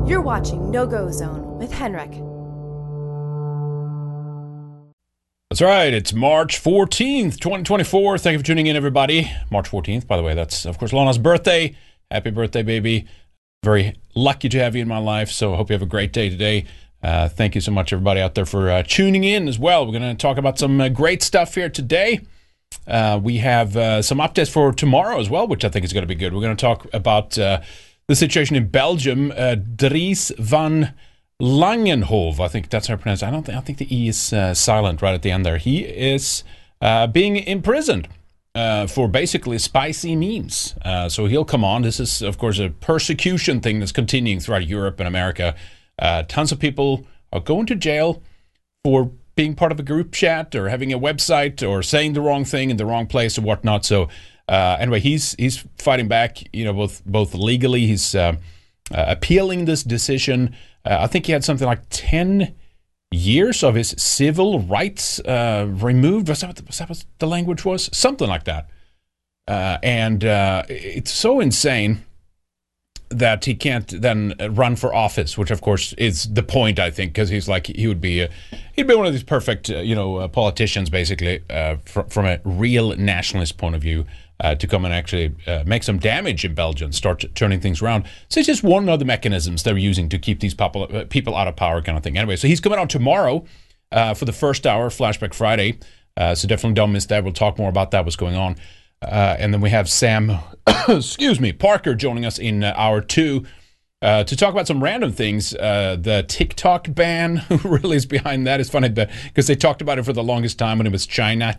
You're watching No Go Zone with Henrik. That's right. It's March 14th, 2024. Thank you for tuning in, everybody. March 14th, by the way, that's, of course, Lana's birthday. Happy birthday, baby. Very lucky to have you in my life, so I hope you have a great day today. Thank you so much, everybody out there, for tuning in as well. We're going to talk about some great stuff here today. We have some updates for tomorrow as well, which I think is going to be good. We're going to talk about the situation in Belgium. Dries van Langenhove, I think that's how I pronounce it. I think the E is silent right at the end there. He is being imprisoned for basically spicy memes. So he'll come on. This is, of course, a persecution thing that's continuing throughout Europe and America. Tons of people are going to jail for being part of a group chat or having a website or saying the wrong thing in the wrong place or whatnot. So anyway, he's fighting back, both legally. He's appealing this decision. I think he had something like 10 years of his civil rights removed. Was that what the language was? Something like that. And it's so insane that he can't then run for office, which of course is the point, I think, because he'd be one of these perfect politicians, basically, from a real nationalist point of view, to come and actually make some damage in Belgium, start turning things around. So it's just one of the mechanisms they're using to keep these people out of power, kind of thing. Anyway, so he's coming on tomorrow for the first hour, Flashback Friday. So definitely don't miss that. We'll talk more about that, what's going on. And then we have Sam, Parker joining us in hour 2 to talk about some random things. The TikTok ban, who really is behind that? It's funny because they talked about it for the longest time when it was China.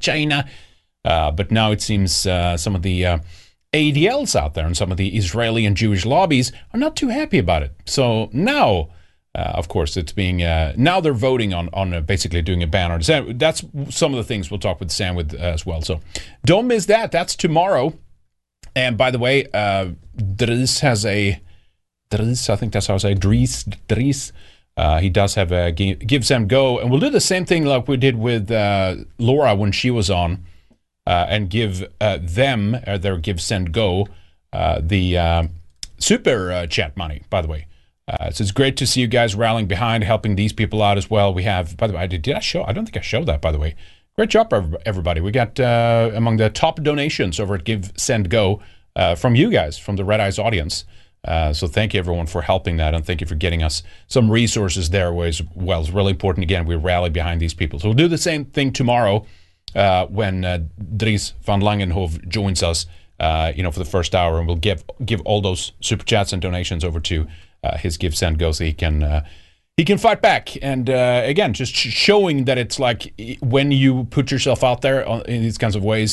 But now it seems some of the ADLs out there and some of the Israeli and Jewish lobbies are not too happy about it. So now, of course, it's being now they're voting on basically doing a ban on it. That's some of the things we'll talk with Sam with as well. So don't miss that. That's tomorrow. And by the way, Dries has I think that's how I say Dries. He does have a Give, Send, Go. And we'll do the same thing like we did with Laura when she was on. And give them their Give, Send, Go the super chat money, by the way. So it's great to see you guys rallying behind, helping these people out as well. We have, by the way, did I show? I don't think I showed that, by the way. Great job, everybody. We got among the top donations over at Give, Send, Go from you guys, from the Red Eyes audience. So thank you, everyone, for helping that, and thank you for getting us some resources there as well. It's really important. Again, we rally behind these people. So we'll do the same thing tomorrow when Dries van Langenhove joins us, for the first hour, and we'll give all those super chats and donations over to his Give, Send, Go, so he can fight back. And again, just showing that it's like when you put yourself out there in these kinds of ways,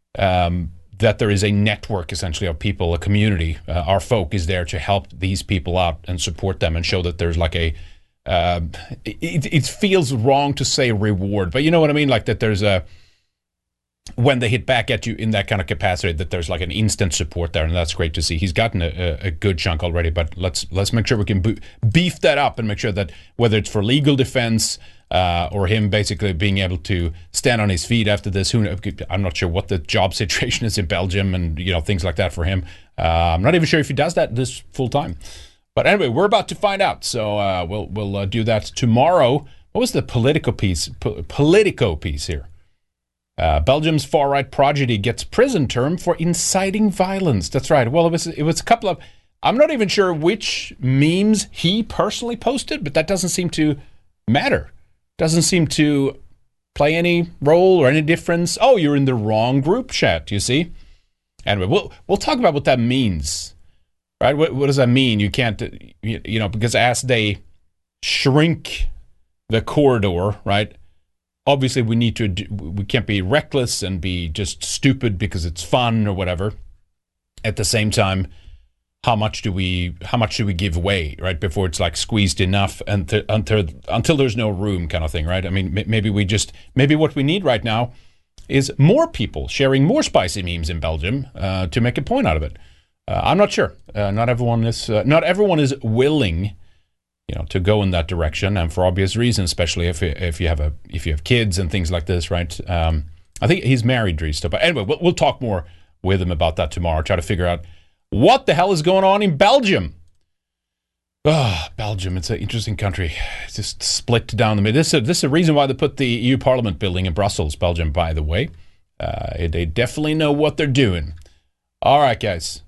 that there is a network essentially of people, a community. Our folk is there to help these people out and support them and show that there's like a it feels wrong to say reward, but you know what I mean? Like that there's when they hit back at you in that kind of capacity, that there's like an instant support there, and that's great to see. He's gotten a good chunk already, but let's make sure we can beef that up and make sure that whether it's for legal defense or him basically being able to stand on his feet after this, I'm not sure what the job situation is in Belgium and things like that for him. I'm not even sure if he does that this full time. But anyway, we're about to find out, so we'll do that tomorrow. What was the Politico piece here? Belgium's far-right prodigy gets prison term for inciting violence. That's right. Well, it was a couple of... I'm not even sure which memes he personally posted, but that doesn't seem to matter. Doesn't seem to play any role or any difference. Oh, you're in the wrong group chat, you see? Anyway, we'll talk about what that means. Right? What does that mean? You can't, because as they shrink the corridor, right? Obviously, we can't be reckless and be just stupid because it's fun or whatever. At the same time, how much do we give away, right? Before it's like squeezed enough until there's no room, kind of thing, right? I mean, maybe what we need right now is more people sharing more spicy memes in Belgium to make a point out of it. I'm not sure. Not everyone is willing, to go in that direction, and for obvious reasons, especially if you have kids and things like this, right? I think he's married, Dries. But anyway, we'll talk more with him about that tomorrow. Try to figure out what the hell is going on in Belgium. Belgium, it's an interesting country. It's just split down the middle. This is the reason why they put the EU Parliament building in Brussels, Belgium, by the way. They definitely know what they're doing. All right, guys.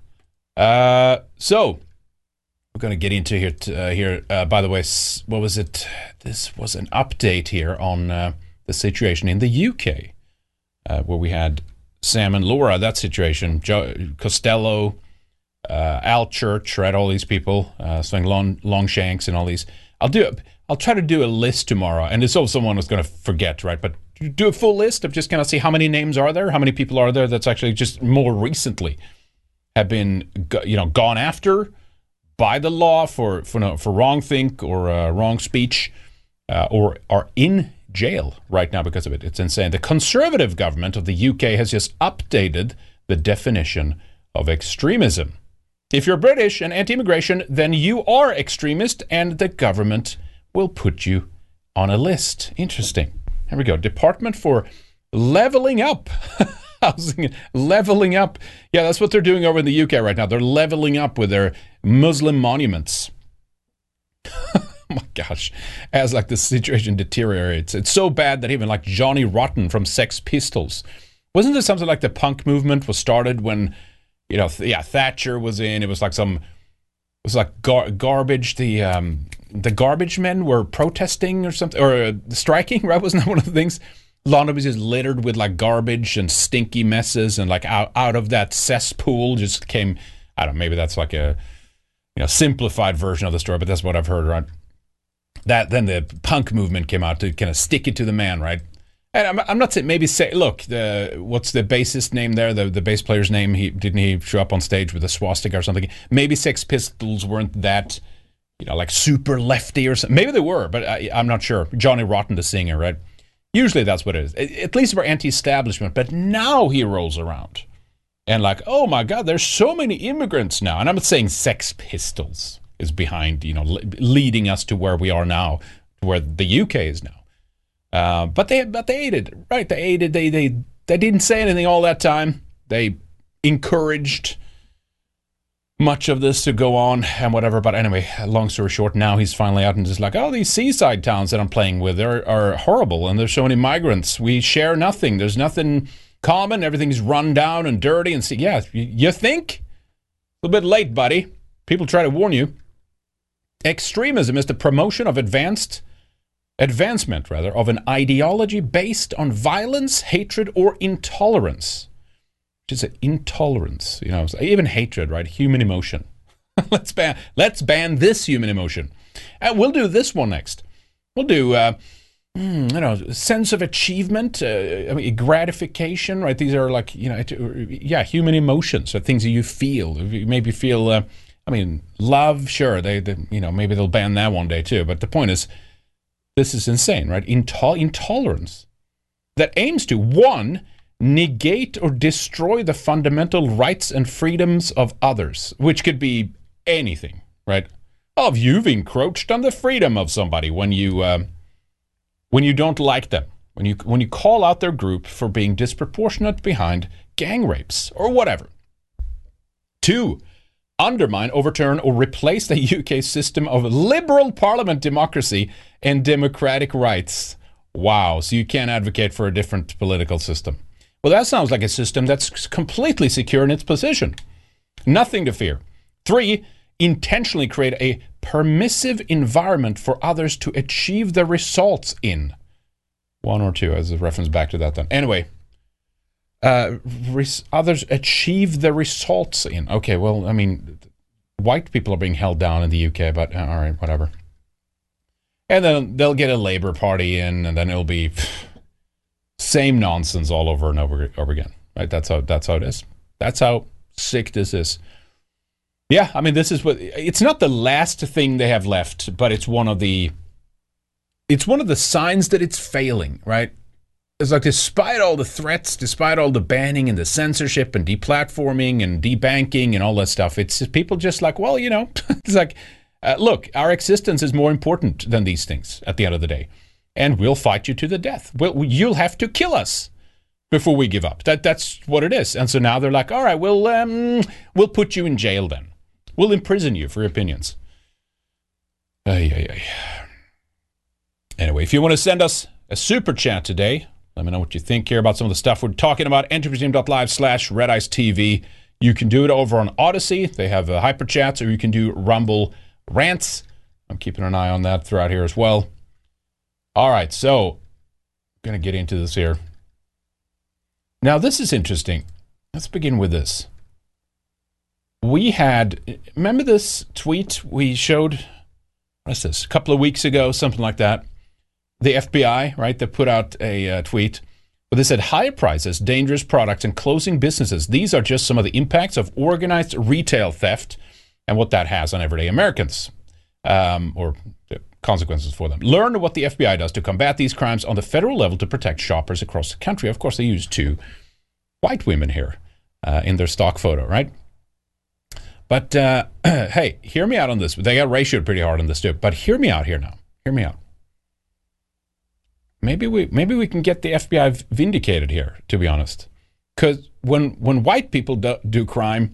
So we're going to get into here. By the way, what was it? This was an update here on the situation in the UK, where we had Sam and Laura, that situation, Costello, Al Church, right? All these people, saying Longshanks and all these. I'll try to do a list tomorrow, and it's also someone who's going to forget, right? But do a full list of just kind of see how many names are there, how many people are there that's actually just more recently have been, gone after by the law for wrong think or wrong speech, or are in jail right now because of it. It's insane. The Conservative government of the UK has just updated the definition of extremism. If you're British and anti-immigration, then you are extremist, and the government will put you on a list. Interesting. Here we go. Department for Levelling Up. Housing, levelling up. Yeah, that's what they're doing over in the UK right now. They're leveling up with their Muslim monuments. Oh my gosh. As like the situation deteriorates. It's so bad that even like Johnny Rotten from Sex Pistols. Wasn't it something like the punk movement was started when, Thatcher was in. It was like garbage. The garbage men were protesting or something, or striking, right? Wasn't that one of the things? London was just littered with like garbage and stinky messes, and like out of that cesspool just came, I don't know, maybe that's like a simplified version of the story, but that's what I've heard, right? That then the punk movement came out to kind of stick it to the man, right? And I'm not saying, maybe say, look, what's the bassist name there? The bass player's name? Didn't he show up on stage with a swastika or something? Maybe Sex Pistols weren't that, like super lefty or something. Maybe they were, but I'm not sure. Johnny Rotten, the singer, right? Usually that's what it is. At least we're anti-establishment. But now he rolls around and like, oh my God, there's so many immigrants now. And I'm not saying Sex Pistols is behind, leading us to where we are now, to where the UK is now. But they aided, right? They aided. They didn't say anything all that time. They encouraged much of this to go on and whatever. But anyway, long story short, now he's finally out and just like, oh, these seaside towns that I'm playing with are horrible, and there's so many migrants. We share nothing. There's nothing common. Everything's run down and dirty. And yeah, you think? A little bit late, buddy. People try to warn you. Extremism is the promotion of advancement of an ideology based on violence, hatred, or intolerance. Which is an intolerance, even hatred, right? Human emotion. Let's ban this human emotion. And we'll do this one next. We'll do, sense of achievement, gratification, right? These are like, human emotions, so things that you feel. You maybe feel, love, sure. Maybe they'll ban that one day too. But the point is, this is insane, right? Intolerance that aims to, one, negate or destroy the fundamental rights and freedoms of others, which could be anything, right? Oh, you've encroached on the freedom of somebody when you don't like them, when you call out their group for being disproportionate behind gang rapes or whatever. 2, undermine, overturn, or replace the UK system of liberal parliament democracy and democratic rights. Wow, so you can't advocate for a different political system. Well, that sounds like a system that's completely secure in its position. Nothing to fear. 3, intentionally create a permissive environment for others to achieve the results in. 1 or 2 as a reference back to that then. Anyway, others achieve the results in. Okay, well, white people are being held down in the UK, but all right, whatever. And then they'll get a Labour Party in, and then it'll be same nonsense all over and over again, right? That's how it is. That's how sick this is. Yeah, this is it's not the last thing they have left, but it's one of the signs that it's failing, right? It's like, despite all the threats, despite all the banning and the censorship and deplatforming and debanking and all that stuff, it's just people just like, well, it's like, look, our existence is more important than these things at the end of the day. And we'll fight you to the death. You'll have to kill us before we give up. That's what it is. And so now they're like, all right, we'll put you in jail then. We'll imprison you for your opinions. Ay, ay, ay. Anyway, if you want to send us a super chat today, let me know what you think here about some of the stuff we're talking about. EnterPresume.live/RedIceTV. You can do it over on Odyssey. They have hyper chats, or you can do Rumble rants. I'm keeping an eye on that throughout here as well. All right, so I'm going to get into this here. Now, this is interesting. Let's begin with this. Remember this tweet we showed, what's this, a couple of weeks ago, something like that? The FBI, right, they put out a tweet where they said, higher prices, dangerous products, and closing businesses. These are just some of the impacts of organized retail theft and what that has on everyday Americans, or the consequences for them. Learn what the FBI does to combat these crimes on the federal level to protect shoppers across the country. Of course, they use 2 white women here in their stock photo, right? But, hey, hear me out on this. They got ratioed pretty hard on this, too. But hear me out here now. Hear me out. Maybe we can get the FBI vindicated here, to be honest. Because when white people do crime,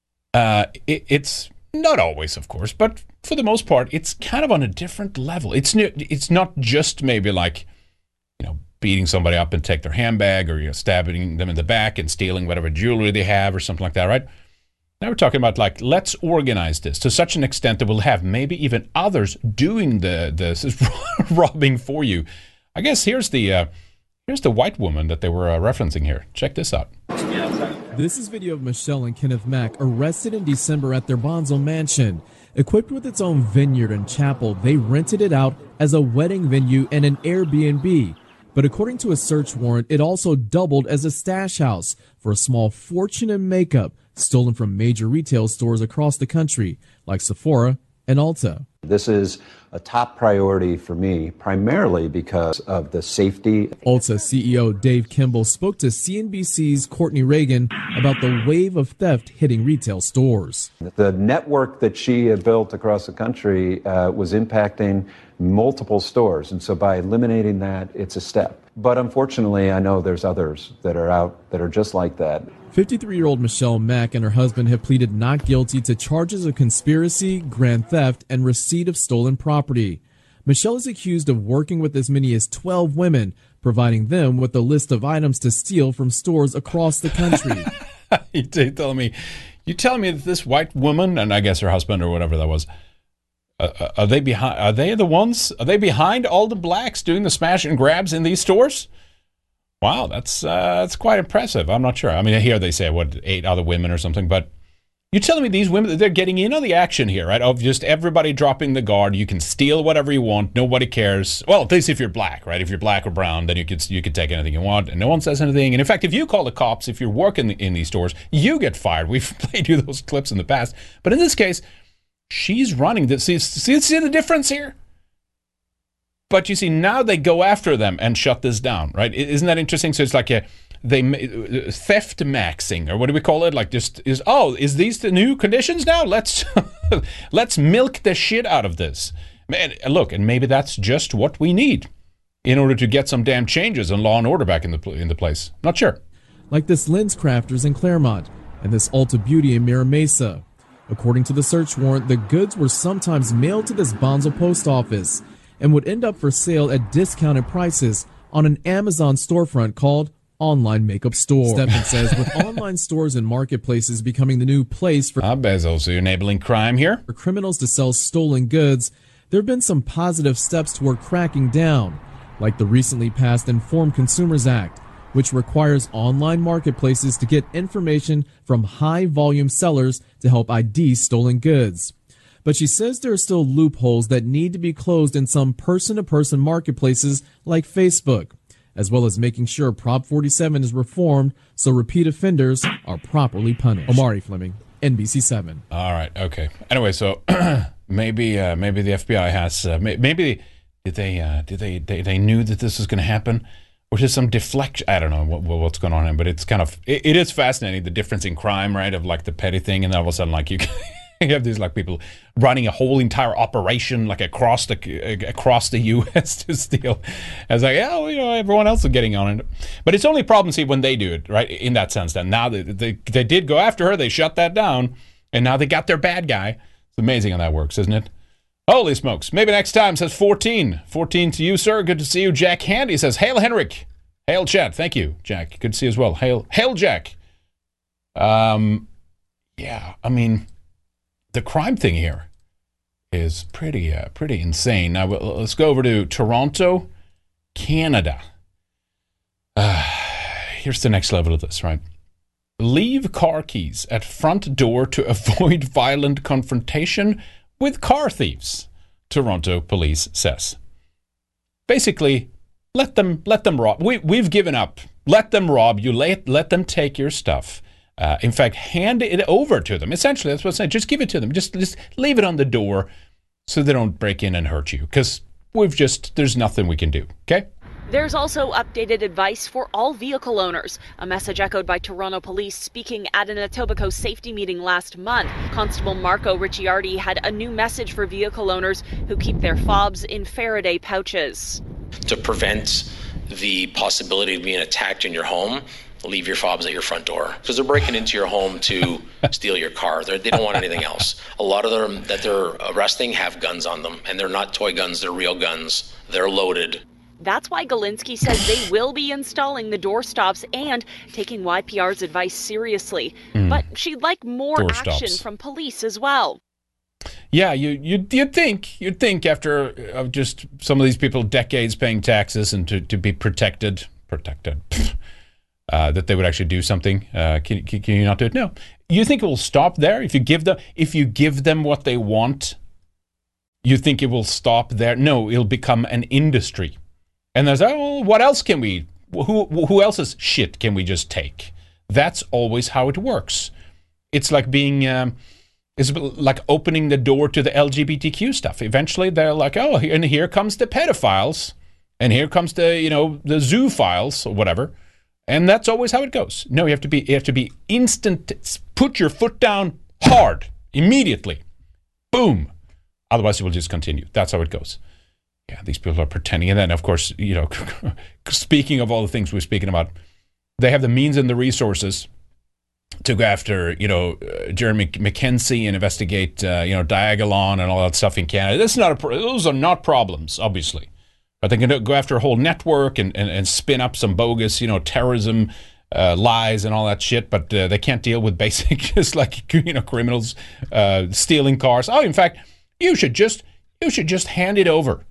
it's not always, of course, but for the most part, it's kind of on a different level. It's not just maybe like, beating somebody up and take their handbag, or stabbing them in the back and stealing whatever jewelry they have or something like that, right? Now we're talking about, like, let's organize this to such an extent that we'll have maybe even others doing the robbing for you. I guess here's the white woman that they were referencing here. Check this out. This is video of Michelle and Kenneth Mack arrested in December at their Bonzo mansion. Equipped with its own vineyard and chapel, they rented it out as a wedding venue and an Airbnb. But according to a search warrant, it also doubled as a stash house for a small fortune in makeup stolen from major retail stores across the country, like Sephora and Ulta. This is a top priority for me, primarily because of the safety. Ulta CEO Dave Kimball spoke to CNBC's Courtney Reagan about the wave of theft hitting retail stores. The network that she had built across the country was impacting multiple stores. And so by eliminating that, it's a step. But unfortunately, I know there's others that are out that are just like that. 53-year-old Michelle Mack and her husband have pleaded not guilty to charges of conspiracy, grand theft, and receipt of stolen property. Michelle is accused of working with as many as 12 women, providing them with a list of items to steal from stores across the country. You telling me that this white woman, and I guess her husband or whatever that was, are they behind? Are they the ones? Are they behind all the blacks doing the smash and grabs in these stores? Wow, that's quite impressive. I'm not sure. I mean, here they say, 8 other women or something, but you're telling me these women, they're getting in on the action here, right? Of just everybody dropping the guard. You can steal whatever you want. Nobody cares. Well, at least if you're black, right? If you're black or brown, then you could take anything you want, and no one says anything. And in fact, if you call the cops, if you're working in these stores, you get fired. We've played you those clips in the past. But in this case, she's running this. See the difference here? But you see, now they go after them and shut this down, right? Isn't that interesting? So it's like theft maxing, or what do we call it? Like, is these the new conditions now? Let's milk the shit out of this. Man, look, and maybe that's just what we need in order to get some damn changes in law and order back in the place. Not sure. Like this Lens Crafters in Claremont and this Ulta Beauty in Mira Mesa. According to the search warrant, the goods were sometimes mailed to this Bonzo post office and would end up for sale at discounted prices on an Amazon storefront called Online Makeup Store. Stephan says with online stores and marketplaces becoming the new place for Bezos enabling crime here, for criminals to sell stolen goods, there have been some positive steps toward cracking down, like the recently passed Informed Consumers Act, which requires online marketplaces to get information from high-volume sellers to help ID stolen goods. But she says there are still loopholes that need to be closed in some person-to-person marketplaces like Facebook, as well as making sure Prop 47 is reformed so repeat offenders are properly punished. Omari Fleming, NBC7. All right, okay. Anyway, so maybe the FBI has maybe they knew that this was going to happen, or just some deflection. I don't know what's going on here, but it's kind of it is fascinating, the difference in crime, right? Of like the petty thing, and then all of a sudden, like you have these like people running a whole entire operation like across the U.S. to steal. I was like, everyone else is getting on it, but it's only a problem, see, when they do it, right? In that sense, then now they did go after her, they shut that down, and now they got their bad guy. It's amazing how that works, isn't it? Holy smokes. Maybe next time, says 14. 14 to you, sir. Good to see you. Jack Handy says, Hail, Henrik. Hail, Chad. Thank you, Jack. Good to see you as well. Hail, Jack. Yeah, I mean, the crime thing here is pretty insane. Now, let's go over to Toronto, Canada. Here's the next level of this, right? Leave car keys at front door to avoid violent confrontation with car thieves, Toronto police says. Basically, let them rob. We've given up. Let them rob you. Let them take your stuff. In fact, hand it over to them. Essentially, that's what I'm saying. Just give it to them. Just leave it on the door so they don't break in and hurt you. Because there's nothing we can do. Okay? There's also updated advice for all vehicle owners, a message echoed by Toronto police speaking at an Etobicoke safety meeting last month. Constable Marco Ricciardi had a new message for vehicle owners who keep their fobs in Faraday pouches. To prevent the possibility of being attacked in your home, leave your fobs at your front door, because they're breaking into your home to steal your car. They don't want anything else. A lot of them that they're arresting have guns on them, and they're not toy guns, they're real guns. They're loaded. That's why Galinsky says they will be installing the door stops and taking YPR's advice seriously. But she'd like more door action stops from police as well. Yeah, you'd think after just some of these people decades paying taxes and to be protected, that they would actually do something. Can you not do it? No. You think it will stop there if you give them what they want? You think it will stop there? No, it'll become an industry. And there's, what else can we, who else's shit can we just take? That's always how it works. It's like it's like opening the door to the LGBTQ stuff. Eventually they're like, and here comes the pedophiles, and here comes the zoophiles or whatever. And that's always how it goes. No, you have to be instant, put your foot down hard, immediately. Boom. Otherwise it will just continue. That's how it goes. Yeah, these people are pretending. And then, of course, speaking of all the things we're speaking about, they have the means and the resources to go after, Jeremy McKenzie and investigate, Diagolon and all that stuff in Canada. Those are not problems, obviously. But they can go after a whole network and spin up some bogus, terrorism lies and all that shit. But they can't deal with basic, just like, criminals stealing cars. Oh, in fact, you should just hand it over.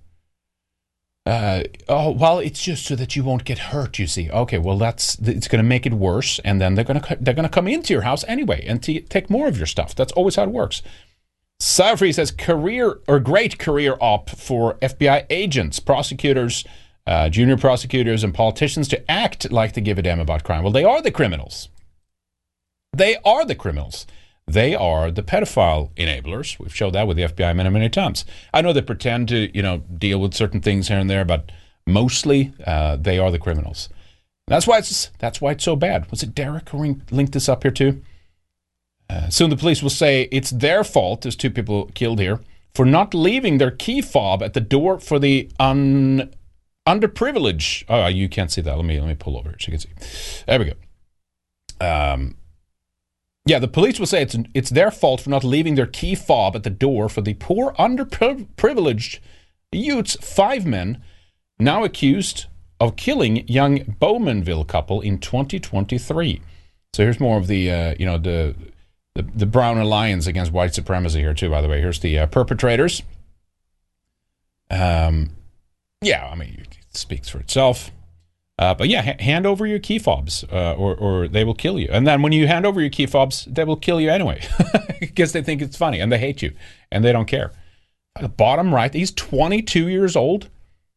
Well, it's just so that you won't get hurt, you see. Okay, well, it's going to make it worse, and then they're going to come into your house anyway and take more of your stuff. That's always how it works. Safri says great career op for FBI agents, prosecutors, junior prosecutors, and politicians to act like they give a damn about crime. Well, they are the criminals. They are the criminals. They are the pedophile enablers. We've showed that with the FBI many, many times. I know they pretend to, deal with certain things here and there, but mostly they are the criminals. That's why it's so bad. Was it Derek who linked this up here too? Soon the police will say it's their fault, there's 2 people killed here, for not leaving their key fob at the door for the underprivileged. Oh, you can't see that. Let me pull over so you can see. There we go. Yeah, the police will say it's their fault for not leaving their key fob at the door for the poor, underprivileged youths. 5 men now accused of killing young Bowmanville couple in 2023. So here's more of the Brown Alliance against white supremacy here too. By the way, here's the perpetrators. Yeah, I mean, it speaks for itself. But yeah, hand over your key fobs, or they will kill you. And then when you hand over your key fobs, they will kill you anyway, because they think it's funny and they hate you and they don't care. The bottom right, he's 22 years old.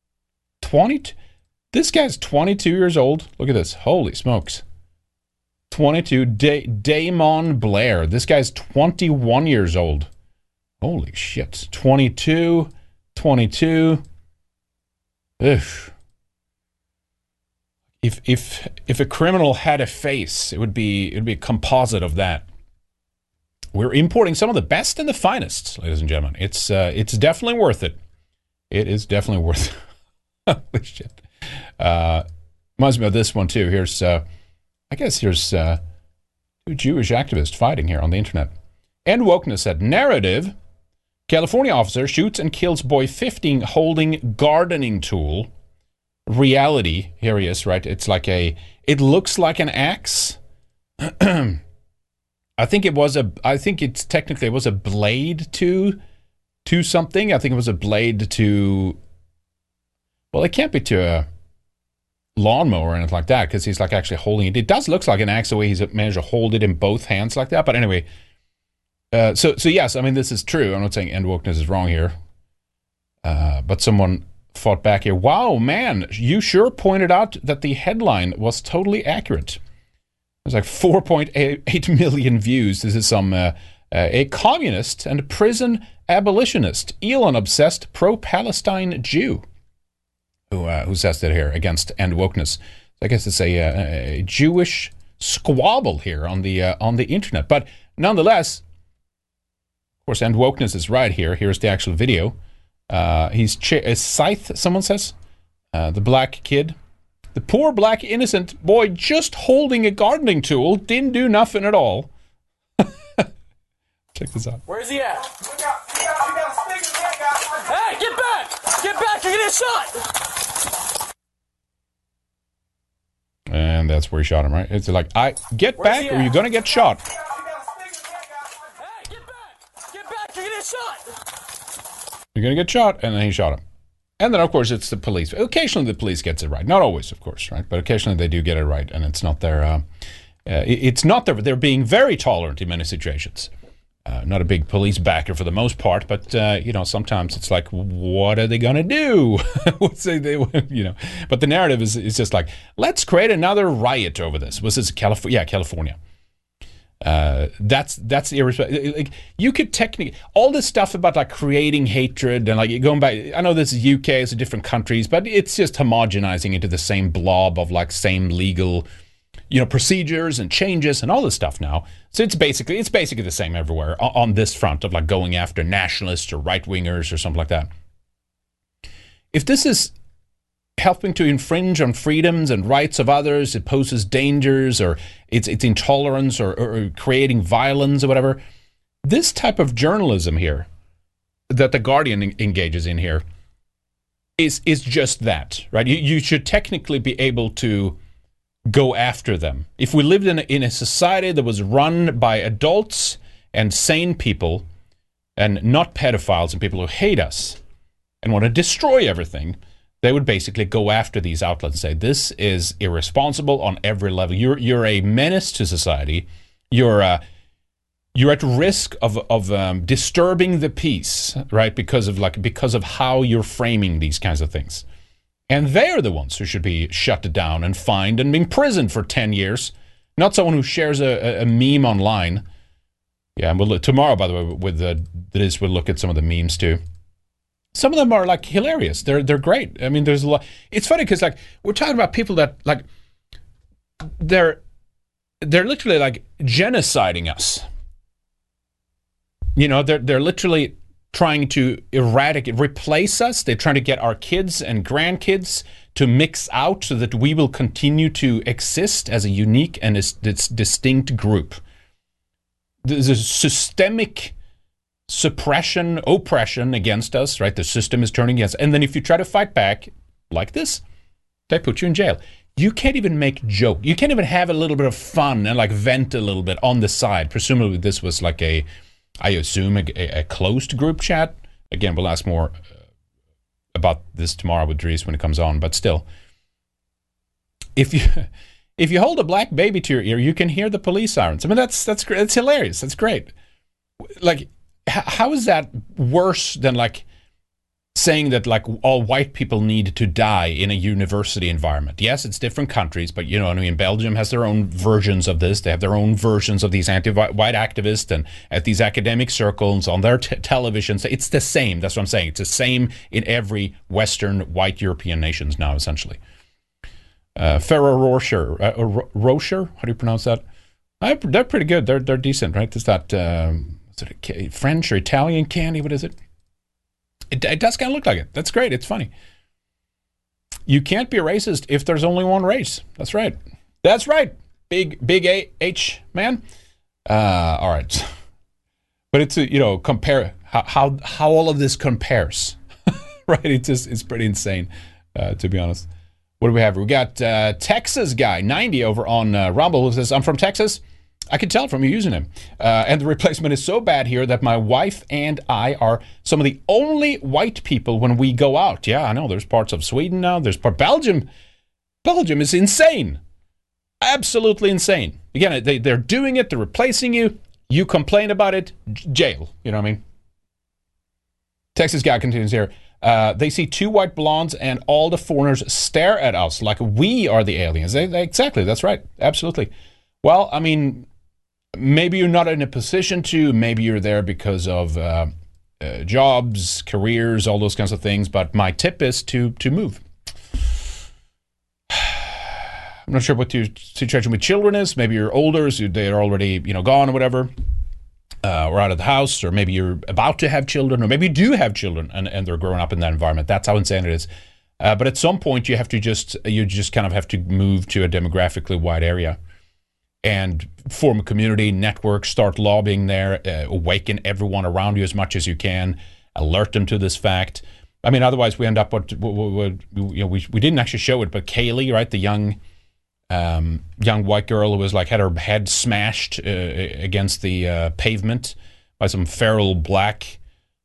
This guy's 22 years old. Look at this. Holy smokes. 22. Damon Blair. This guy's 21 years old. Holy shit. 22. Ugh. If a criminal had a face, it'd be a composite of that. We're importing some of the best and the finest, ladies and gentlemen. It's definitely worth it. It is definitely worth it. Holy shit. Reminds me of this one too. Here's 2 Jewish activists fighting here on the internet. End Wokeness said narrative California officer shoots and kills boy 15 holding gardening tool. Reality, here he is, right? It's like it looks like an axe. I think it's technically it was a blade to something. I think it was a blade to, well, it can't be to a lawnmower or anything like that, because he's like actually holding it. It does look like an axe the way he's managed to hold it in both hands like that. But anyway, so yes, I mean, this is true. I'm not saying end wokeness is wrong here, but someone fought back here. Wow, man, you sure pointed out that the headline was totally accurate. There's like 4.8 million views. This is some a communist and prison abolitionist, Elon-obsessed pro-Palestine Jew who says that here against end wokeness. I guess it's a Jewish squabble here on the internet. But nonetheless, of course, end wokeness is right here. Here's the actual video. He's Scythe, someone says, the black kid. The poor black innocent boy just holding a gardening tool didn't do nothing at all. Check this out. Where's he at? Hey, get back! Get back, you're gonna get shot! And that's where he shot him, right? It's like, get back or you're gonna get shot. Hey, get back! Get back, you're gonna get shot! You're gonna get shot, and then he shot him. And then, of course, it's the police. Occasionally, the police gets it right. Not always, of course, right? But occasionally, they do get it right, and it's not their. They're being very tolerant in many situations. Not a big police backer for the most part, but sometimes it's like, what are they gonna do? But the narrative is just like, let's create another riot over this. Was this California? Yeah, California. That's the irresponsible. Like, you could technically, all this stuff about like creating hatred and like going back. I know this is UK, it's different countries, but it's just homogenizing into the same blob of like same legal, procedures and changes and all this stuff now. So it's basically the same everywhere on this front of like going after nationalists or right wingers or something like that. If this is helping to infringe on freedoms and rights of others, it poses dangers, or it's intolerance, or creating violence or whatever. This type of journalism here that The Guardian engages in here is just that, right? You should technically be able to go after them. If we lived in a society that was run by adults and sane people and not pedophiles and people who hate us and want to destroy everything, they would basically go after these outlets and say, this is irresponsible on every level. You're a menace to society. You're at risk of disturbing the peace, right? Because of how you're framing these kinds of things. And they're the ones who should be shut down and fined and imprisoned for 10 years. Not someone who shares a meme online. Yeah, and we'll tomorrow, by the way, we'll look at some of the memes too. Some of them are like hilarious. They're great. I mean, there's a lot. It's funny because like we're talking about people that like they're literally like genociding us. They're literally trying to replace us. They're trying to get our kids and grandkids to mix out so that we will continue to exist as a unique and distinct group. There's a systemic oppression against us, right? The system is turning against us. And then if you try to fight back like this, they put you in jail. You can't even make joke. You can't even have a little bit of fun and like vent a little bit on the side. Presumably this was like I assume a closed group chat. Again, we'll ask more about this tomorrow with Dries when it comes on. But still, if you hold a black baby to your ear, you can hear the police sirens. I mean, that's great. That's hilarious. That's great. Like, how is that worse than like saying that like all white people need to die in a university environment? Yes, it's different countries, but Belgium has their own versions of this. They have their own versions of these anti-white activists and at these academic circles on their televisions. It's the same. That's what I'm saying. It's the same in every Western white European nations now, essentially. Ferrero Rocher, how do you pronounce that? They're pretty good. They're decent, right? Is that is it French or Italian candy? What is it? It does kind of look like it. That's great. It's funny. You can't be a racist if there's only one race. That's right. That's right. Big H, man. All right. But it's, compare how all of this compares, right? It's pretty insane, to be honest. What do we have? We got Texas guy 90 over on Rumble who says, "I'm from Texas. I can tell from you using and the replacement is so bad here that my wife and I are some of the only white people when we go out." Yeah, I know. There's parts of Sweden now. There's Belgium. Belgium is insane. Absolutely insane. Again, they're doing it. They're replacing you. You complain about it. Jail. You know what I mean? Texas guy continues here. They see two white blondes and all the foreigners stare at us like we are the aliens. Exactly. That's right. Absolutely. Well, I mean, maybe you're not in a position to. Maybe you're there because of jobs, careers, all those kinds of things. But my tip is to move. I'm not sure what your situation with children is. Maybe you're older, so they're already gone or whatever, or out of the house, or maybe you're about to have children, or maybe you do have children and they're growing up in that environment. That's how insane it is. But at some point, you just kind of have to move to a demographically wide area and form a community network, start lobbying there, awaken everyone around you as much as you can, alert them to this fact. I mean, otherwise we end up we didn't actually show it, but Kaylee, right, the young white girl who was had her head smashed against the pavement by some feral black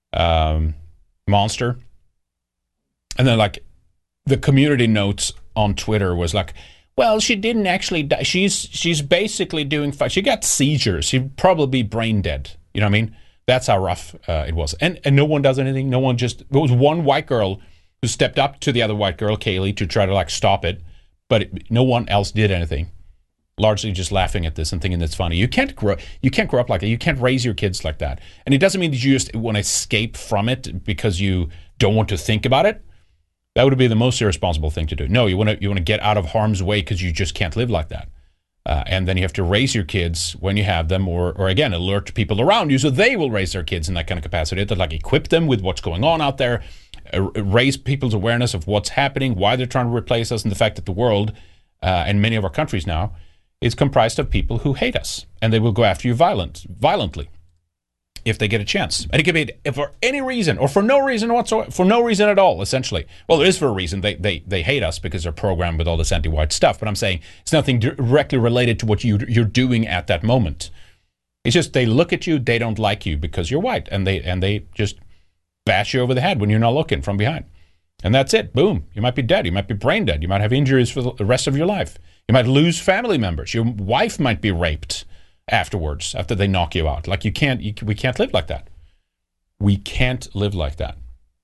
monster, and then the community notes on Twitter was well, she didn't actually die. She's basically doing fine. She got seizures. She'd probably be brain dead. You know what I mean? That's how rough it was. And no one does anything. No one it was one white girl who stepped up to the other white girl, Kaylee, to try to stop it. But no one else did anything. Largely just laughing at this and thinking it's funny. You can't grow up like that. You can't raise your kids like that. And it doesn't mean that you just want to escape from it because you don't want to think about it. That would be the most irresponsible thing to do. No, you want to get out of harm's way because you just can't live like that. And then you have to raise your kids when you have them, or again, alert people around you so they will raise their kids in that kind of capacity. To equip them with what's going on out there, raise people's awareness of what's happening, why they're trying to replace us, and the fact that the world and many of our countries now is comprised of people who hate us, and they will go after you violently if they get a chance. And it can be for any reason or for no reason whatsoever, for no reason at all, essentially. Well, there is for a reason. They hate us because they're programmed with all this anti-white stuff, but I'm saying it's nothing directly related to what you're doing at that moment. It's just they look at you, they don't like you because you're white, and they just bash you over the head when you're not looking from behind. And that's it. Boom. You might be dead. You might be brain dead. You might have injuries for the rest of your life. You might lose family members. Your wife might be raped afterwards, after they knock you out. We can't live like that. We can't live like that.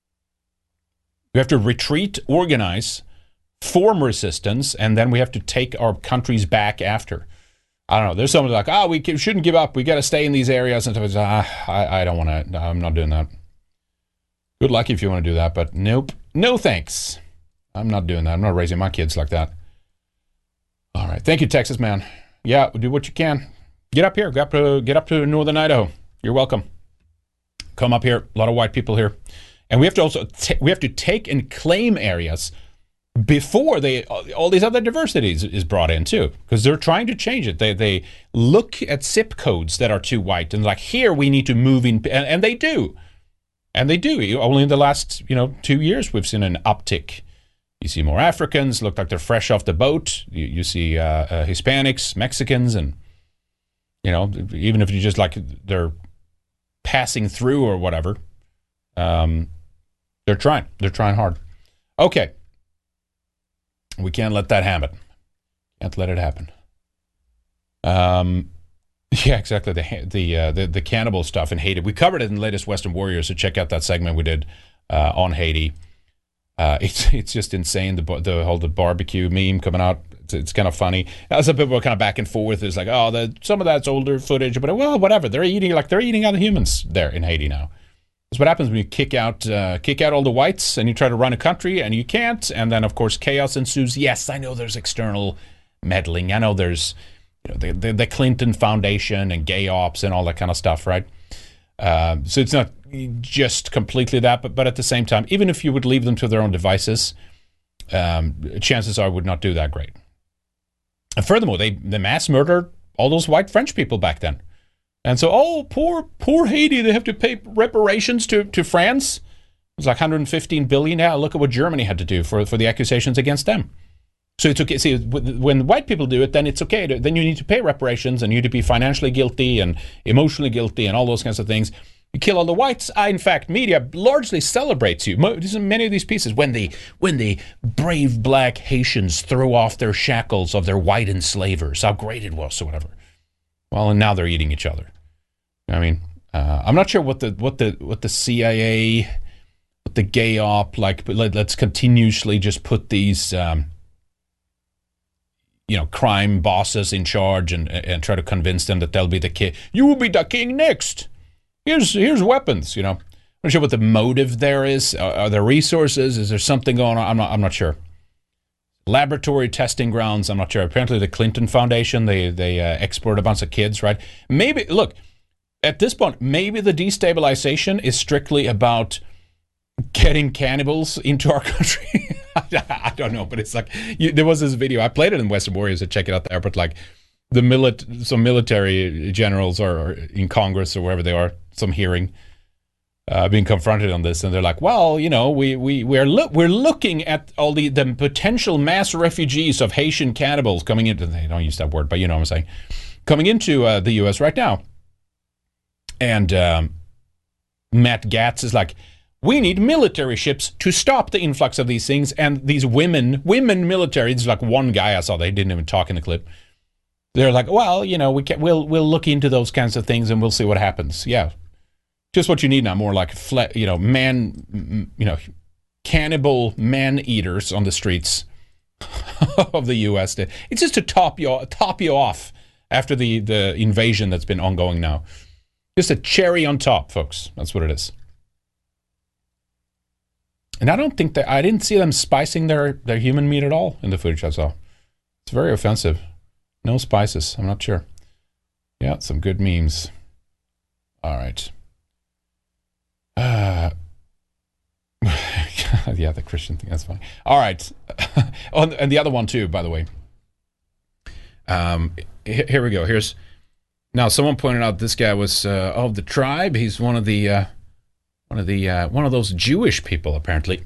We have to retreat, organize, form resistance, and then we have to take our countries back after. I don't know. There's someone we shouldn't give up. We got to stay in these areas. And I don't want to. I'm not doing that. Good luck if you want to do that, but nope. No thanks. I'm not doing that. I'm not raising my kids like that. All right. Thank you, Texas man. Yeah, do what you can. Get up here. Get up to northern Idaho. You're welcome. Come up here. A lot of white people here. And we have to also we have to take and claim areas before all these other diversities is brought in too, because they're trying to change it. They look at zip codes that are too white and here we need to move in, and they do. And they do. Only in the last 2 years we've seen an uptick. You see more Africans, look like they're fresh off the boat. You see Hispanics, Mexicans, and even if you just they're passing through or whatever, they're trying hard. Okay, we can't let that happen. Can't let it happen. Yeah, exactly. The cannibal stuff in Haiti. We covered it in the latest Western Warriors, so check out that segment we did on Haiti. It's just insane, the whole barbecue meme coming out. It's kind of funny. Some people are kind of back and forth. It's some of that's older footage, but whatever. They're eating other humans there in Haiti now. That's what happens when you kick out all the whites and you try to run a country and you can't. And then of course chaos ensues. Yes, I know there's external meddling. I know there's the Clinton Foundation and gay ops and all that kind of stuff, right? So it's not just completely that, but at the same time, even if you would leave them to their own devices, chances are would not do that great. And furthermore, they mass murdered all those white French people back then. And so, poor Haiti, they have to pay reparations to France. It's like 115 billion. Now look at what Germany had to do for the accusations against them. So it's okay. See, when white people do it, then it's okay. Then you need to pay reparations, and you need to be financially guilty and emotionally guilty and all those kinds of things. You kill all the whites. In fact, media largely celebrates you. Many of these pieces, when the brave black Haitians threw off their shackles of their white enslavers, how great it was, or whatever. Well, and now they're eating each other. I mean, I'm not sure what the CIA, what the gay op, like. But let's continuously just put these, crime bosses in charge and try to convince them that they'll be the king. You will be the king next. Here's weapons. I'm not sure what the motive there is. Are there resources? Is there something going on? I'm not sure. Laboratory testing grounds. I'm not sure. Apparently, the Clinton Foundation they export a bunch of kids, right? Maybe look at this point. Maybe the destabilization is strictly about getting cannibals into our country. I don't know, but it's like there was this video. I played it in Western Warriors, so check it out there. But like some military generals are in Congress or wherever they are, some hearing, being confronted on this, and they're like, "Well, we're looking at all the potential mass refugees of Haitian cannibals coming into." They don't use that word, but you know what I'm saying, coming into the U.S. right now. And Matt Gaetz is like, we need military ships to stop the influx of these things. And these women military, there's like one guy I saw, they didn't even talk in the clip. They're like, well, we'll look into those kinds of things and we'll see what happens. Yeah. Just what you need now, more like, cannibal man-eaters on the streets of the U.S. It's just to top you off after the invasion that's been ongoing now. Just a cherry on top, folks. That's what it is. And I didn't see them spicing their human meat at all in the footage I saw. It's very offensive. No spices. I'm not sure. Yeah, some good memes. All right. Yeah, the Christian thing. That's funny. All right. And the other one too, by the way. Here we go. Now someone pointed out this guy was of the tribe. He's one of those Jewish people, apparently.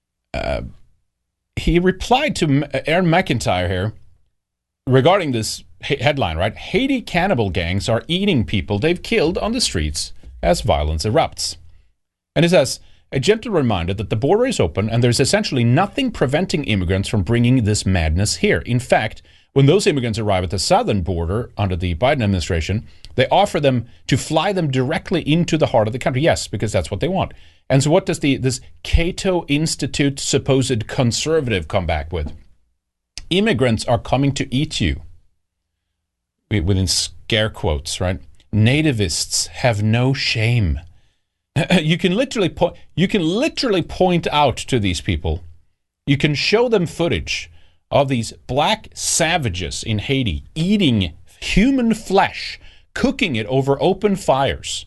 He replied to Aaron McIntyre here regarding this headline, right? Haiti cannibal gangs are eating people they've killed on the streets as violence erupts. And it says, a gentle reminder that the border is open and there's essentially nothing preventing immigrants from bringing this madness here. In fact, when those immigrants arrive at the southern border under the Biden administration, they offer them to fly them directly into the heart of the country. Yes, because that's what they want. And so what does this Cato Institute supposed conservative come back with? Immigrants are coming to eat you. Within scare quotes, right? Nativists have no shame. You can literally point out to these people. You can show them footage of these black savages in Haiti eating human flesh, cooking it over open fires.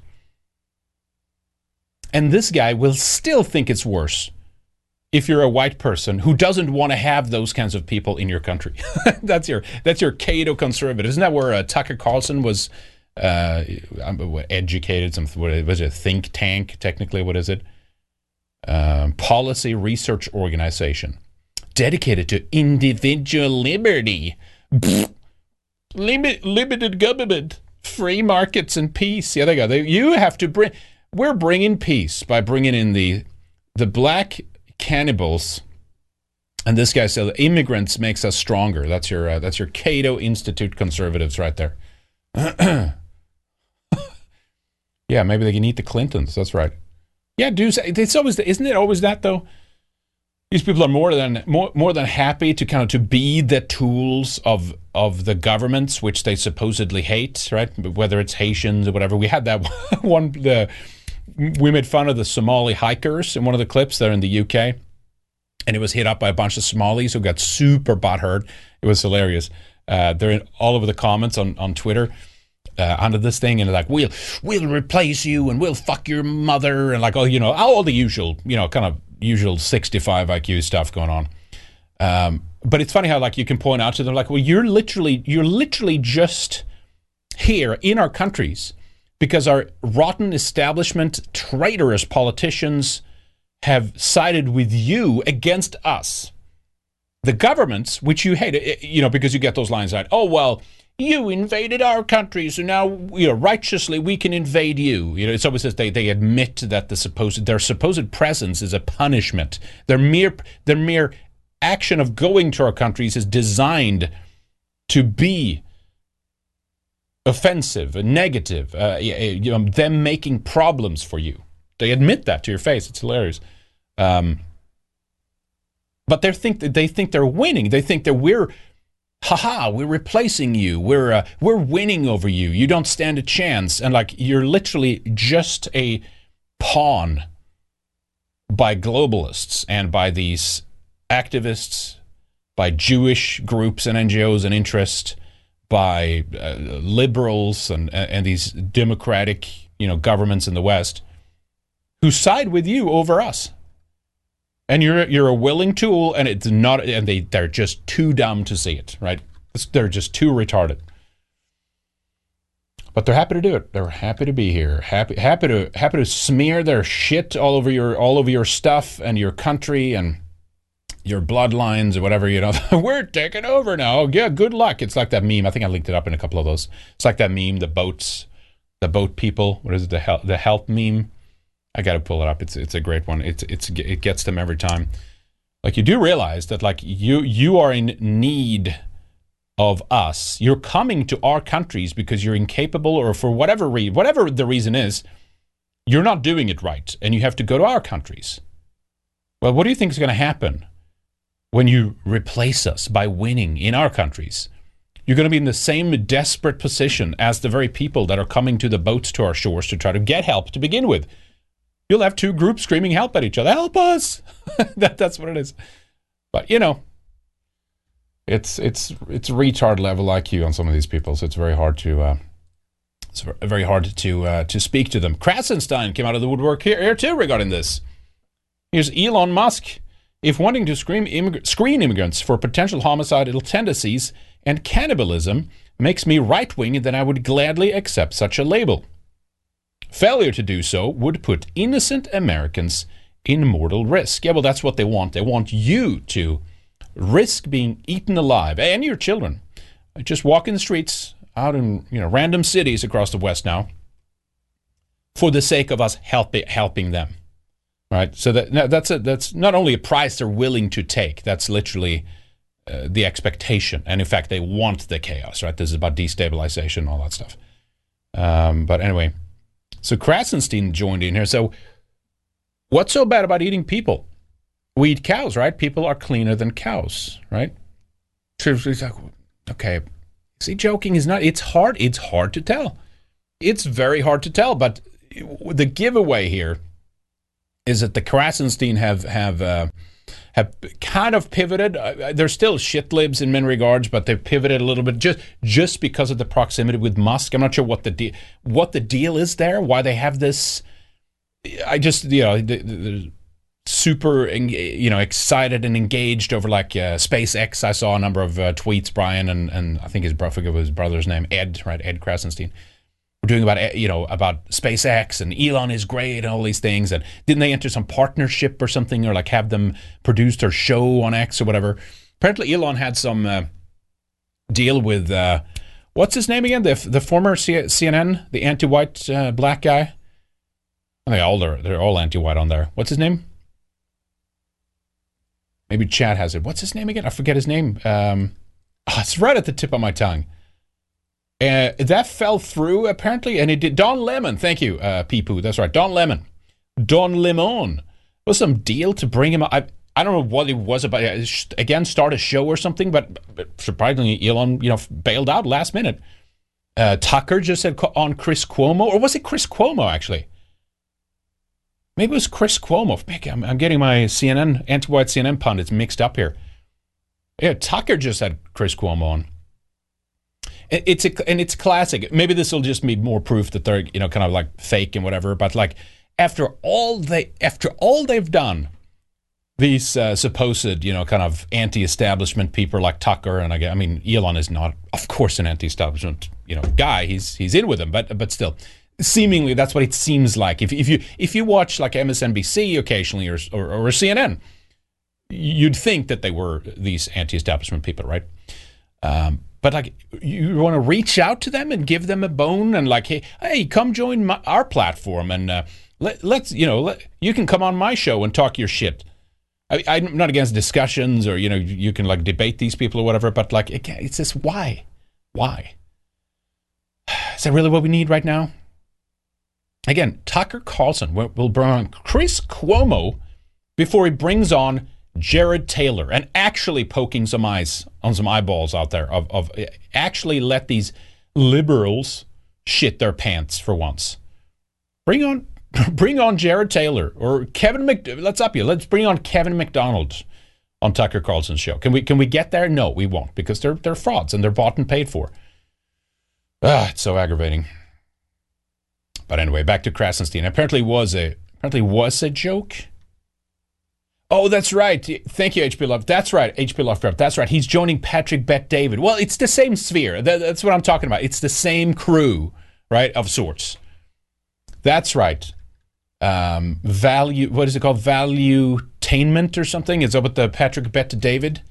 And this guy will still think it's worse if you're a white person who doesn't want to have those kinds of people in your country. That's your Cato conservative. Isn't that where Tucker Carlson was educated? What was it? A think tank, technically. What is it? Policy Research Organization. Dedicated to individual liberty. Limited government. Free markets and peace. Yeah, there you go. We're bringing peace by bringing in the black cannibals. And this guy said immigrants makes us stronger. That's your Cato Institute conservatives right there. Yeah, maybe they can eat the Clintons. That's right. Yeah, dudes. Isn't it always that though? These people are more than happy to be the tools of the governments which they supposedly hate, right? Whether it's Haitians or whatever. We had that one. We made fun of the Somali hikers in one of the clips there in the UK, and it was hit up by a bunch of Somalis who got super butthurt. It was hilarious. They're all over the comments on Twitter under this thing, and they're like, "We'll replace you, and we'll fuck your mother," and like all the usual kind of usual 65 IQ stuff going on. But it's funny how you can point out to them well, you're literally just here in our countries because our rotten establishment, traitorous politicians have sided with you against us. The governments, which you hate, because you get those lines out, oh, well, you invaded our country, so now, righteously we can invade you. It's always as they admit that their supposed presence is a punishment. Their mere action of going to our countries is designed to be offensive and negative, them making problems for you. They admit that to your face. It's hilarious. But they think they're winning. They think that we're replacing you. We're winning over you. You don't stand a chance. And you're literally just a pawn by globalists and by these activists, by Jewish groups and NGOs and interests, by liberals and these democratic, governments in the West who side with you over us. And you're a willing tool, and it's not, and they're just too dumb to see it, right? They're just too retarded. But they're happy to do it. They're happy to be here. Happy to smear their shit all over your stuff and your country and your bloodlines or whatever, we're taking over now. Yeah, good luck. It's like that meme. I think I linked it up in a couple of those. It's like that meme, the boat people. What is it? The help meme. I got to pull it up. It's a great one. It gets them every time. You do realize that you are in need of us. You're coming to our countries because you're incapable, or for whatever the reason is, you're not doing it right, and you have to go to our countries. Well, what do you think is going to happen when you replace us by winning in our countries? You're going to be in the same desperate position as the very people that are coming to the boats to our shores to try to get help to begin with. You'll have two groups screaming help at each other. Help us! That's what it is. But, it's retard level IQ on some of these people, so it's very hard to speak to them. Krasenstein came out of the woodwork here too regarding this. Here's Elon Musk. If wanting to screen immigrants for potential homicidal tendencies and cannibalism makes me right-wing, then I would gladly accept such a label. Failure to do so would put innocent Americans in mortal risk. Yeah, well, that's what they want. They want you to risk being eaten alive, and your children. Just walk in the streets out in random cities across the West now for the sake of us helping them. Right? So that's not only a price they're willing to take, that's literally the expectation. And in fact, they want the chaos, right? This is about destabilization and all that stuff. But anyway, so Krasenstein joined in here. So what's so bad about eating people? We eat cows, right? People are cleaner than cows, right? Okay. See, joking is not, it's hard to tell. It's very hard to tell, but the giveaway here is that the Krasenstein have kind of pivoted. They're still shit libs in many regards, but they've pivoted a little bit just because of the proximity with Musk. I'm not sure what the deal is there, why they have this. I just, the super, excited and engaged over SpaceX. I saw a number of tweets, Brian, and I think I forget his brother's name, Ed, right? Ed Krasenstein. We're doing about SpaceX and Elon is great and all these things. And didn't they enter some partnership or something, or have them produce their show on X or whatever? Apparently Elon had some deal with, what's his name again? The former CNN, the anti-white black guy. I think they're all anti-white on there. What's his name? Maybe Chad has it. What's his name again? I forget his name. It's right at the tip of my tongue. That fell through, apparently, and it did. Don Lemon, thank you, Pee-poo, that's right, Don Lemon. Don Lemon. Was some deal to bring him up. I don't know what it was about. Again, start a show or something, but surprisingly, Elon, bailed out last minute. Tucker just said on Chris Cuomo, or was it Chris Cuomo, actually? Maybe it was Chris Cuomo. I'm getting my anti-white CNN pundits mixed up here. Yeah, Tucker just had Chris Cuomo on. It's classic. Maybe this will just be more proof that they're kind of fake and whatever. But after all they've done, these supposed kind of anti-establishment people like Tucker, and Elon is not, of course, an anti-establishment guy. He's in with them, but still, seemingly that's what it seems like. If you watch like MSNBC occasionally or CNN, you'd think that they were these anti-establishment people, right? But like, you want to reach out to them and give them a bone and like, hey, come join our platform and let's you can come on my show and talk your shit. I'm not against discussions or you can like debate these people or whatever, but like it's just why? Is that really what we need right now? Again, Tucker Carlson will bring on Chris Cuomo before he brings on Jared Taylor and actually poking some eyes on some eyeballs out there of actually let these liberals shit their pants for once. Bring on Jared Taylor or Kevin Let's bring on Kevin McDonald on Tucker Carlson's show. Can we get there? No, we won't, because they're frauds and they're bought and paid for. It's so aggravating. But anyway, back to Krasenstein. Apparently was a joke. Oh, that's right. Thank you, HP Love. That's right, HP Lovecraft. That's right. He's joining Patrick Bet David. Well, it's the same sphere. That's what I'm talking about. It's the same crew, right, of sorts. That's right. What is it called? Valuetainment or something? Is that what the Patrick Bet David?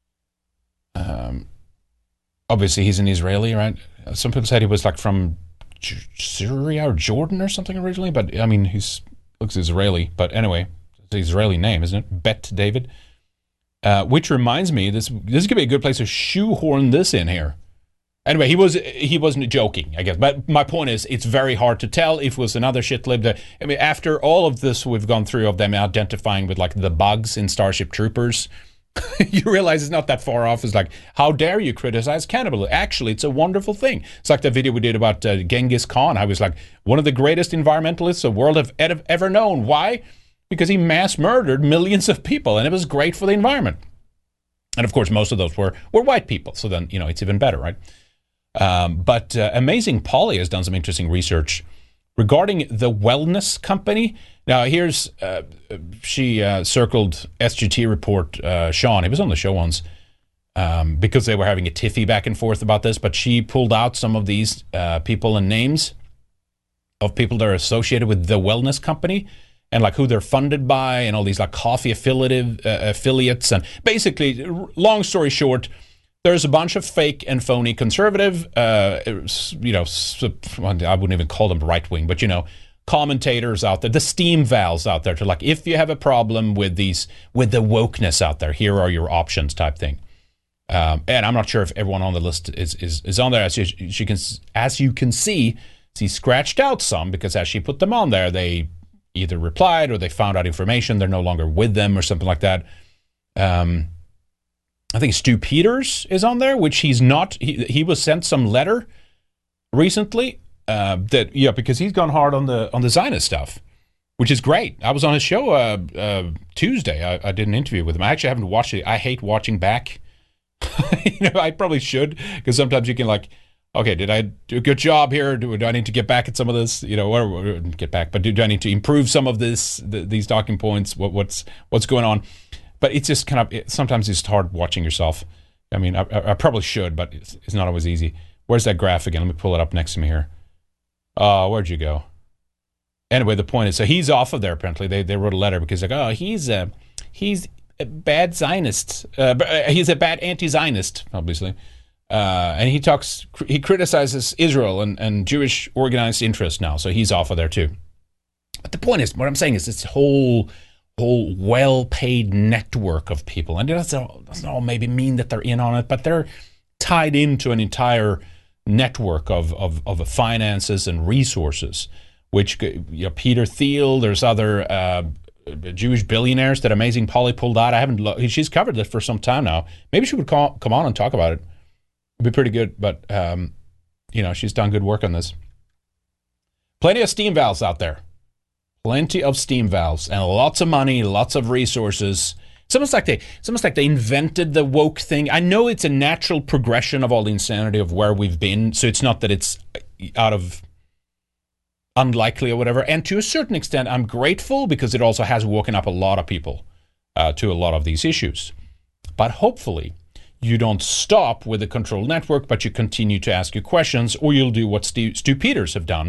Obviously, he's an Israeli, right? Some people said he was like from Syria or Jordan or something originally, but I mean, looks Israeli. But anyway, it's an Israeli name, isn't it? Bet David. Which reminds me, this could be a good place to shoehorn this in here. Anyway, he wasn't joking, I guess. But my point is, it's very hard to tell if it was another shit lib. I mean, after all of this we've gone through of them identifying with like the bugs in Starship Troopers, you realize it's not that far off. It's like, how dare you criticize cannibalism? Actually, it's a wonderful thing. It's like the video we did about Genghis Khan. I was like, one of the greatest environmentalists the world have ever known. Why? Because he mass murdered millions of people, and it was great for the environment. And of course, most of those were white people. So then, it's even better, right? But Amazing Polly has done some interesting research regarding the wellness company. Now, here's, she circled SGT report, Sean. He was on the show once because they were having a tiffy back and forth about this, but she pulled out some of these people and names of people that are associated with the wellness company and like who they're funded by and all these like coffee affiliates. And basically, long story short, there's a bunch of fake and phony conservative, I wouldn't even call them right-wing, but, commentators out there, the steam valves out there to like, if you have a problem with the wokeness out there, here are your options type thing. And I'm not sure if everyone on the list is on there. As you can see, she scratched out some because as she put them on there, they either replied or they found out information. They're no longer with them or something like that. I think Stu Peters is on there, which he's not. He was sent some letter recently because he's gone hard on the Zionist stuff, which is great. I was on his show Tuesday. I did an interview with him. I actually haven't watched it. I hate watching back. I probably should, because sometimes you can like, okay, did I do a good job here? Do I need to get back at some of this? Or get back, but do I need to improve some of these talking points? What's going on? But it's just kind of, sometimes it's hard watching yourself. I mean, I probably should, but it's not always easy. Where's that graph again? Let me pull it up next to me here. Where'd you go? Anyway, the point is, so he's off of there, apparently. They wrote a letter because like, he's a bad Zionist. He's a bad anti-Zionist, obviously. And he criticizes Israel and Jewish organized interest now. So he's off of there too. But the point is, what I'm saying is this whole well-paid network of people, and it doesn't all maybe mean that they're in on it, but they're tied into an entire network of finances and resources, which Peter Thiel, there's other Jewish billionaires that Amazing Polly pulled out. She's covered this for some time now. Maybe she would come on and talk about it. It'd be pretty good, but she's done good work on this. Plenty of steam valves out there. Plenty of steam valves and lots of money, lots of resources. It's almost like they invented the woke thing. I know it's a natural progression of all the insanity of where we've been, so it's not that it's out of unlikely or whatever. And to a certain extent, I'm grateful because it also has woken up a lot of people to a lot of these issues. But hopefully, you don't stop with the control network, but you continue to ask your questions, or you'll do what Stu Peters have done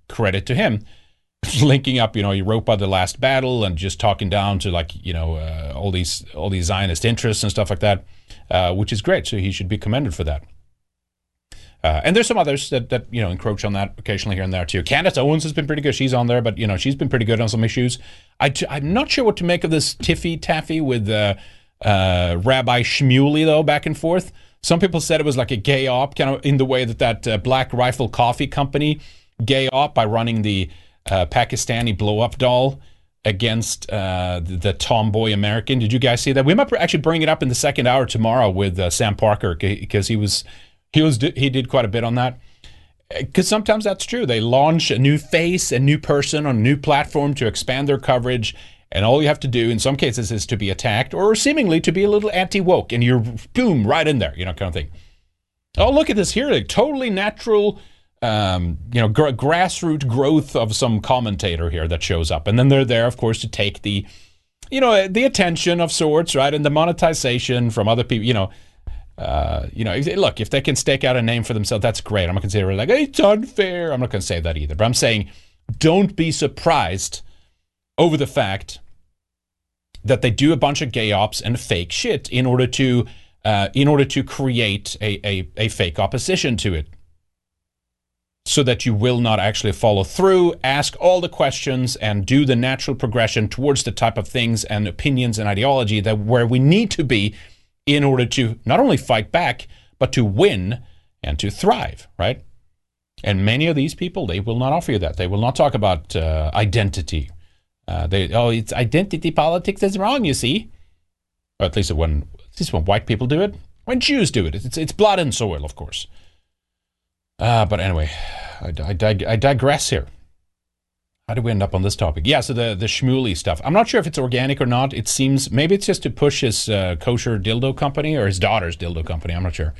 credit to him. Linking up, Europa, the last battle, and just talking down to all these Zionist interests and stuff like that, which is great. So he should be commended for that. And there's some others that encroach on that occasionally here and there too. Candace Owens has been pretty good. She's on there, but she's been pretty good on some issues. I'm not sure what to make of this tiffy-taffy with Rabbi Shmuley though, back and forth. Some people said it was like a gay op, kind of in the way that Black Rifle Coffee Company gay op by running the Pakistani blow-up doll against the tomboy American. Did you guys see that? We might actually bring it up in the second hour tomorrow with Sam Parker, because he did quite a bit on that. Because sometimes that's true. They launch a new face, a new person on a new platform to expand their coverage, and all you have to do in some cases is to be attacked or seemingly to be a little anti-woke, and you're boom right in there, kind of thing. Oh, look at this here, like totally natural, grassroots growth of some commentator here that shows up, and then they're there, of course, to take the, the attention of sorts, right, and the monetization from other people, look, if they can stake out a name for themselves, that's great. I'm not going to say like, it's unfair. I'm not going to say that either. But I'm saying don't be surprised over the fact that they do a bunch of gay ops and fake shit in order to create a fake opposition to it, so that you will not actually follow through, ask all the questions, and do the natural progression towards the type of things and opinions and ideology that where we need to be in order to not only fight back, but to win and to thrive, right? And many of these people, they will not offer you that. They will not talk about identity. It's identity politics is wrong, you see. Or at least when white people do it. When Jews do it. It's blood and soil, of course. But anyway, I digress here. How did we end up on this topic? Yeah, so the Shmuley stuff. I'm not sure if it's organic or not. It seems, maybe it's just to push his kosher dildo company or his daughter's dildo company. I'm not sure.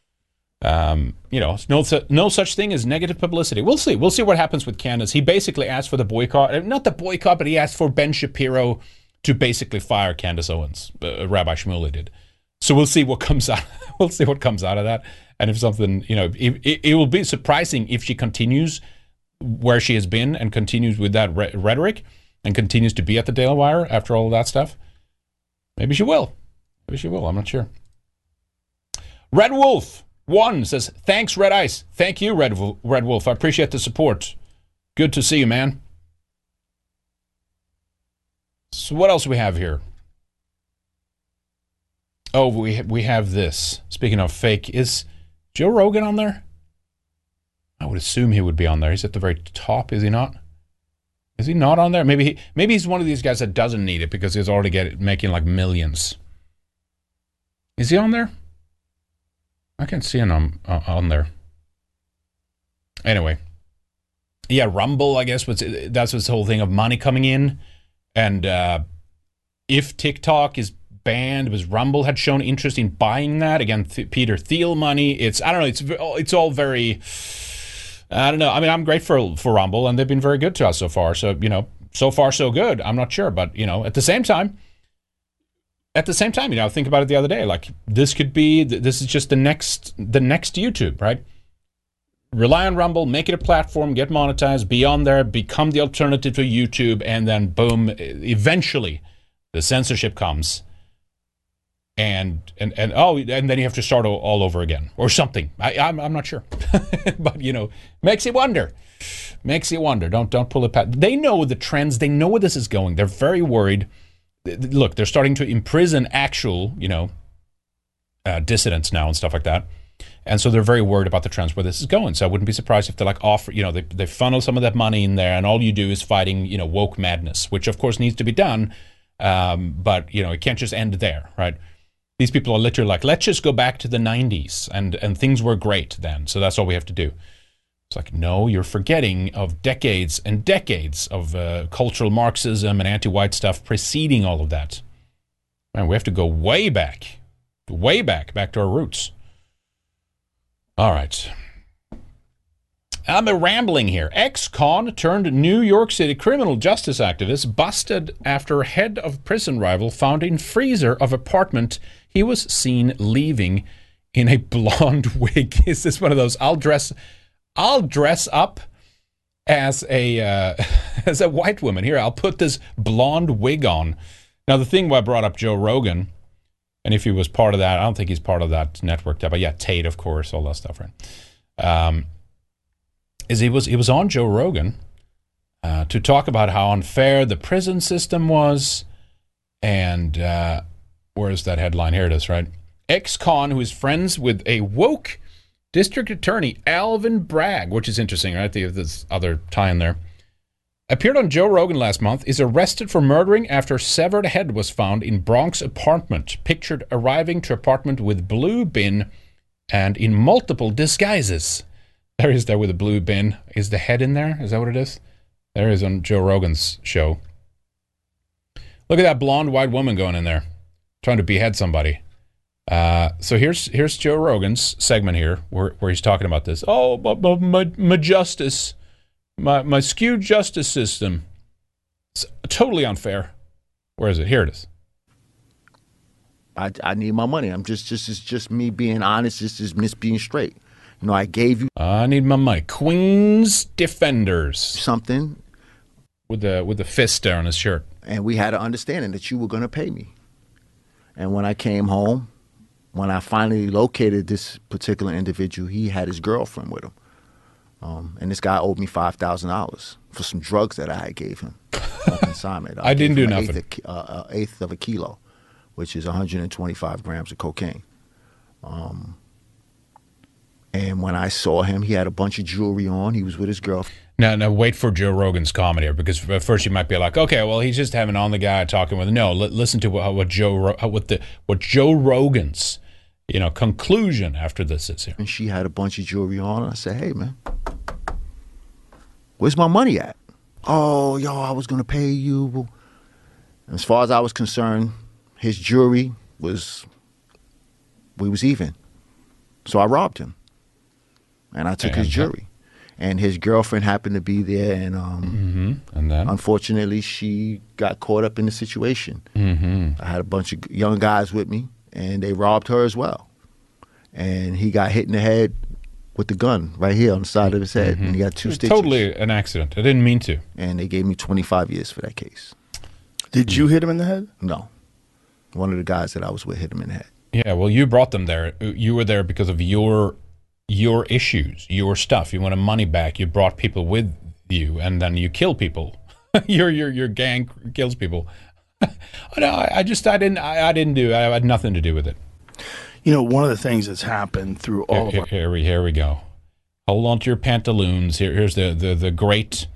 No such thing as negative publicity. We'll see. We'll see what happens with Candace. He basically asked for the boycott. Not the boycott, but he asked for Ben Shapiro to basically fire Candace Owens. Rabbi Shmuley did. So we'll see what comes out. We'll see what comes out of that. And if something, it will be surprising if she continues where she has been and continues with that rhetoric and continues to be at the Daily Wire after all of that stuff. Maybe she will. I'm not sure. Red Wolf 1 says, thanks, Red Ice. Thank you, Red Wolf. I appreciate the support. Good to see you, man. So what else do we have here? Oh, we have this. Speaking of fake, is Joe Rogan on there? I would assume he would be on there. He's at the very top, is he not? Is he not on there? Maybe he's one of these guys that doesn't need it because he's already making like millions. Is he on there? I can't see him on there. Anyway. Yeah, Rumble, I guess, that's this whole thing of money coming in. And if TikTok is banned, because Rumble had shown interest in buying that. Again, Peter Thiel money. It's all very... I don't know. I mean, I'm grateful for Rumble, and they've been very good to us so far. So, so far so good. I'm not sure, but at the same time, think about it the other day. Like this is just the next YouTube, right? Rely on Rumble, make it a platform, get monetized, be on there, become the alternative to YouTube, and then boom, eventually the censorship comes. And then you have to start all over again or something. I'm not sure, but makes you wonder. Don't pull it past. They know the trends. They know where this is going. They're very worried. Look, they're starting to imprison actual dissidents now and stuff like that, and so they're very worried about the trends where this is going. So I wouldn't be surprised if they offer they funnel some of that money in there, and all you do is fighting woke madness, which of course needs to be done, but it can't just end there, right? These people are literally like, let's just go back to the 90s and things were great then. So that's all we have to do. It's like, no, you're forgetting of decades and decades of cultural Marxism and anti-white stuff preceding all of that. Man, we have to go way back to our roots. All right. I'm rambling here. Ex-con turned New York City criminal justice activist busted after head of prison rival found in freezer of apartment he was seen leaving in a blonde wig. Is this one of those I'll dress up as a as a white woman. Here, I'll put this blonde wig on. Now, the thing why I brought up Joe Rogan, and if he was part of that, I don't think he's part of that network. But yeah, Tate, of course, all that stuff, right? Is he was on Joe Rogan to talk about how unfair the prison system was, and where's that headline? Here it is, right? Ex-con who is friends with a woke district attorney, Alvin Bragg, which is interesting, right? This other tie in there. Appeared on Joe Rogan last month, is arrested for murdering after severed head was found in Bronx apartment. Pictured arriving to apartment with blue bin and in multiple disguises. There he is there with a blue bin. Is the head in there? Is that what it is? There he is on Joe Rogan's show. Look at that blonde white woman going in there, trying to behead somebody. So here's Joe Rogan's segment here, where he's talking about this. Oh, my justice, my skewed justice system. It's totally unfair. Where is it? Here it is. I need my money. It's just me being honest. This is me being straight. You know, I gave you. I need my money. Queens Defenders. Something. With the fist there on his shirt. And we had an understanding that you were going to pay me. And when I came home, when I finally located this particular individual, he had his girlfriend with him. And this guy owed me $5,000 for some drugs that I gave him on consignment. I didn't do nothing. Eighth of a kilo, which is 125 grams of cocaine. And when I saw him, he had a bunch of jewelry on. He was with his girlfriend. Now wait for Joe Rogan's comedy here, because at first you might be like, okay, well, he's just having on the guy talking with. No, listen to what Joe Rogan's conclusion after this is here. And she had a bunch of jewelry on, and I said, hey, man, where's my money at? Oh, I was going to pay you. As far as I was concerned, his jewelry we was even. So I robbed him, and I took his jewelry. And his girlfriend happened to be there, and and then unfortunately, she got caught up in the situation. I had a bunch of young guys with me, and they robbed her as well. And he got hit in the head with the gun right here on the side of his head, and he got 2 stitches. Totally an accident. I didn't mean to. And they gave me 25 years for that case. Did you hit him in the head? No. One of the guys that I was with hit him in the head. Yeah, well, you brought them there. You were there because of your issues, your stuff. You wanted money back. You brought people with you, and then you kill people. your gang kills people. I had nothing to do with it. One of the things that's happened through all of our... Here we go. Hold on to your pantaloons. Here's the great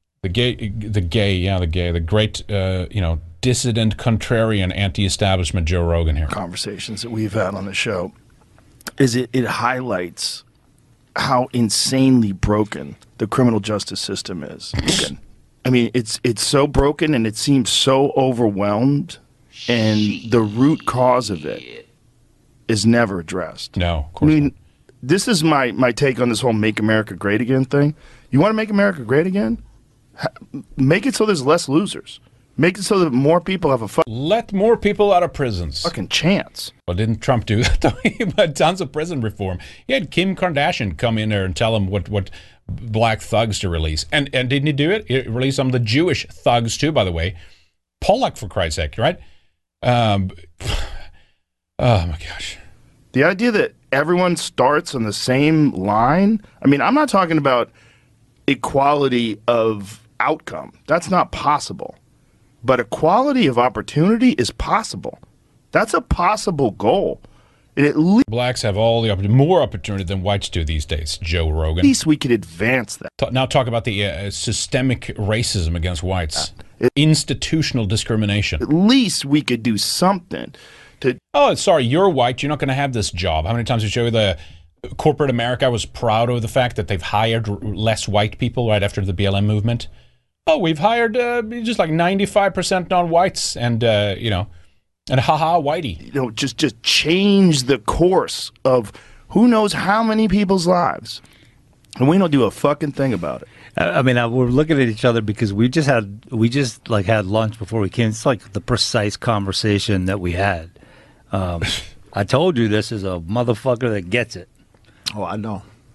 dissident, contrarian, anti-establishment Joe Rogan here. Conversations that we've had on the show is it highlights how insanely broken the criminal justice system is. I mean, it's so broken, and it seems so overwhelmed, and the root cause of it is never addressed. No, of course not. This is my take on this whole Make America Great Again thing. You want to make America great again? Make it so there's less losers. Make it so that more people have let more people out of prisons. Fucking chance. Well, didn't Trump do that, though? He had tons of prison reform. He had Kim Kardashian come in there and tell him what black thugs to release. And didn't he do it? He released some of the Jewish thugs, too, by the way. Pollock, for Christ's sake, right? Oh, my gosh. The idea that everyone starts on the same line. I mean, I'm not talking about equality of outcome. That's not possible. But equality of opportunity is possible. That's a possible goal. Blacks have all the more opportunity than whites do these days, Joe Rogan. At least we could advance that. Now talk about the systemic racism against whites. Institutional discrimination. At least we could do something to... Oh, sorry, you're white. You're not going to have this job. How many times did you show you the corporate America was proud of the fact that they've hired less white people right after the BLM movement? Oh, we've hired just like 95% non-whites and, and haha, whitey. Just change the course of who knows how many people's lives. And we don't do a fucking thing about it. I mean, we're looking at each other because we just had lunch before we came. It's like the precise conversation that we had. I told you this is a motherfucker that gets it. Oh, I know.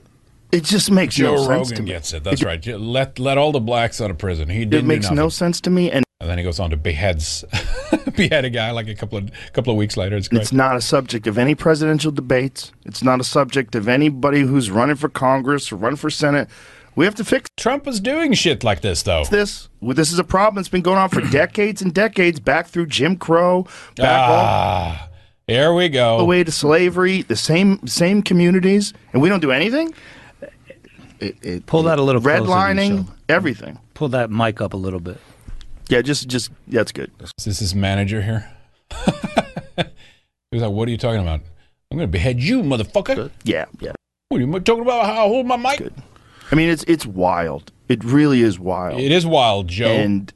It just makes Joe no sense to Rogan me. gets it. That's right. Let all the blacks out of prison. He didn't. It makes no sense to me. And then he goes on to behead a guy like a couple of weeks later. It's great. It's not a subject of any presidential debates. It's not a subject of anybody who's running for Congress or running for Senate. We have to fix. Trump is doing shit like this, though. This is a problem that's been going on for decades and decades, back through Jim Crow, back here we go, all the way to slavery. The same communities, and we don't do anything. Pull that a little closer. Redlining, everything. Pull that mic up a little bit. Yeah, just that's good. Is this his manager here? He was like, "What are you talking about? I'm going to behead you, motherfucker." Good. Yeah. What are you talking about? How I hold my mic? Good. I mean, it's wild. It really is wild. It is wild, Joe. And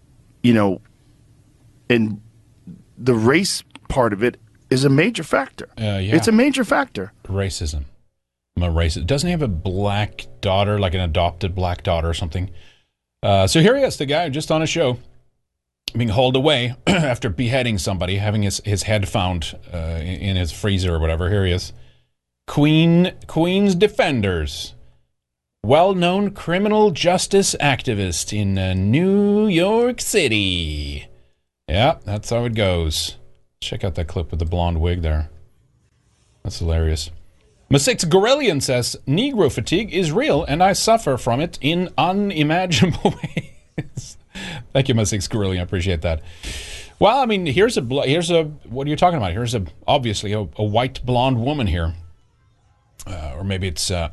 and the race part of it is a major factor. Yeah. It's a major factor. Racism. I'm a racist. Doesn't he have a black daughter, like an adopted black daughter or something? So here he is, the guy just on a show, being hauled away after beheading somebody, having his head found in his freezer or whatever. Here he is. Queen's Defenders. Well-known criminal justice activist in New York City. Yeah, that's how it goes. Check out that clip with the blonde wig there. That's hilarious. Masix Gorillian says, Negro fatigue is real, and I suffer from it in unimaginable ways. Thank you, Masix Gorillian. I appreciate that. Well, I mean, here's a what are you talking about? Here's obviously a white blonde woman here, or maybe it's a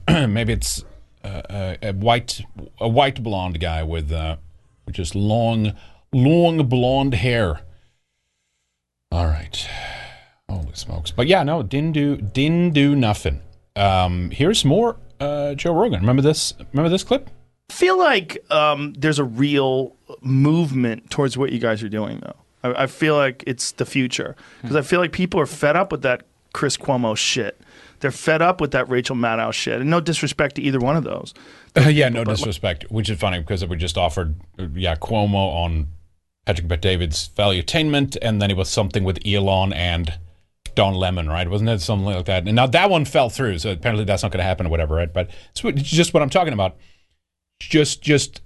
white blonde guy with just long blonde hair. All right. Holy smokes. But yeah, no, didn't do nothing. Here's more Joe Rogan. Remember this clip? I feel like there's a real movement towards what you guys are doing, though. I feel like it's the future. Because I feel like people are fed up with that Chris Cuomo shit. They're fed up with that Rachel Maddow shit. And no disrespect to either one of those. No disrespect. Which is funny because we just offered Cuomo on Patrick Bet-David's Valuetainment, and then it was something with Elon and Don Lemon, right? Wasn't it something like that? And now that one fell through, so apparently that's not going to happen or whatever, right? But it's just what I'm talking about. Just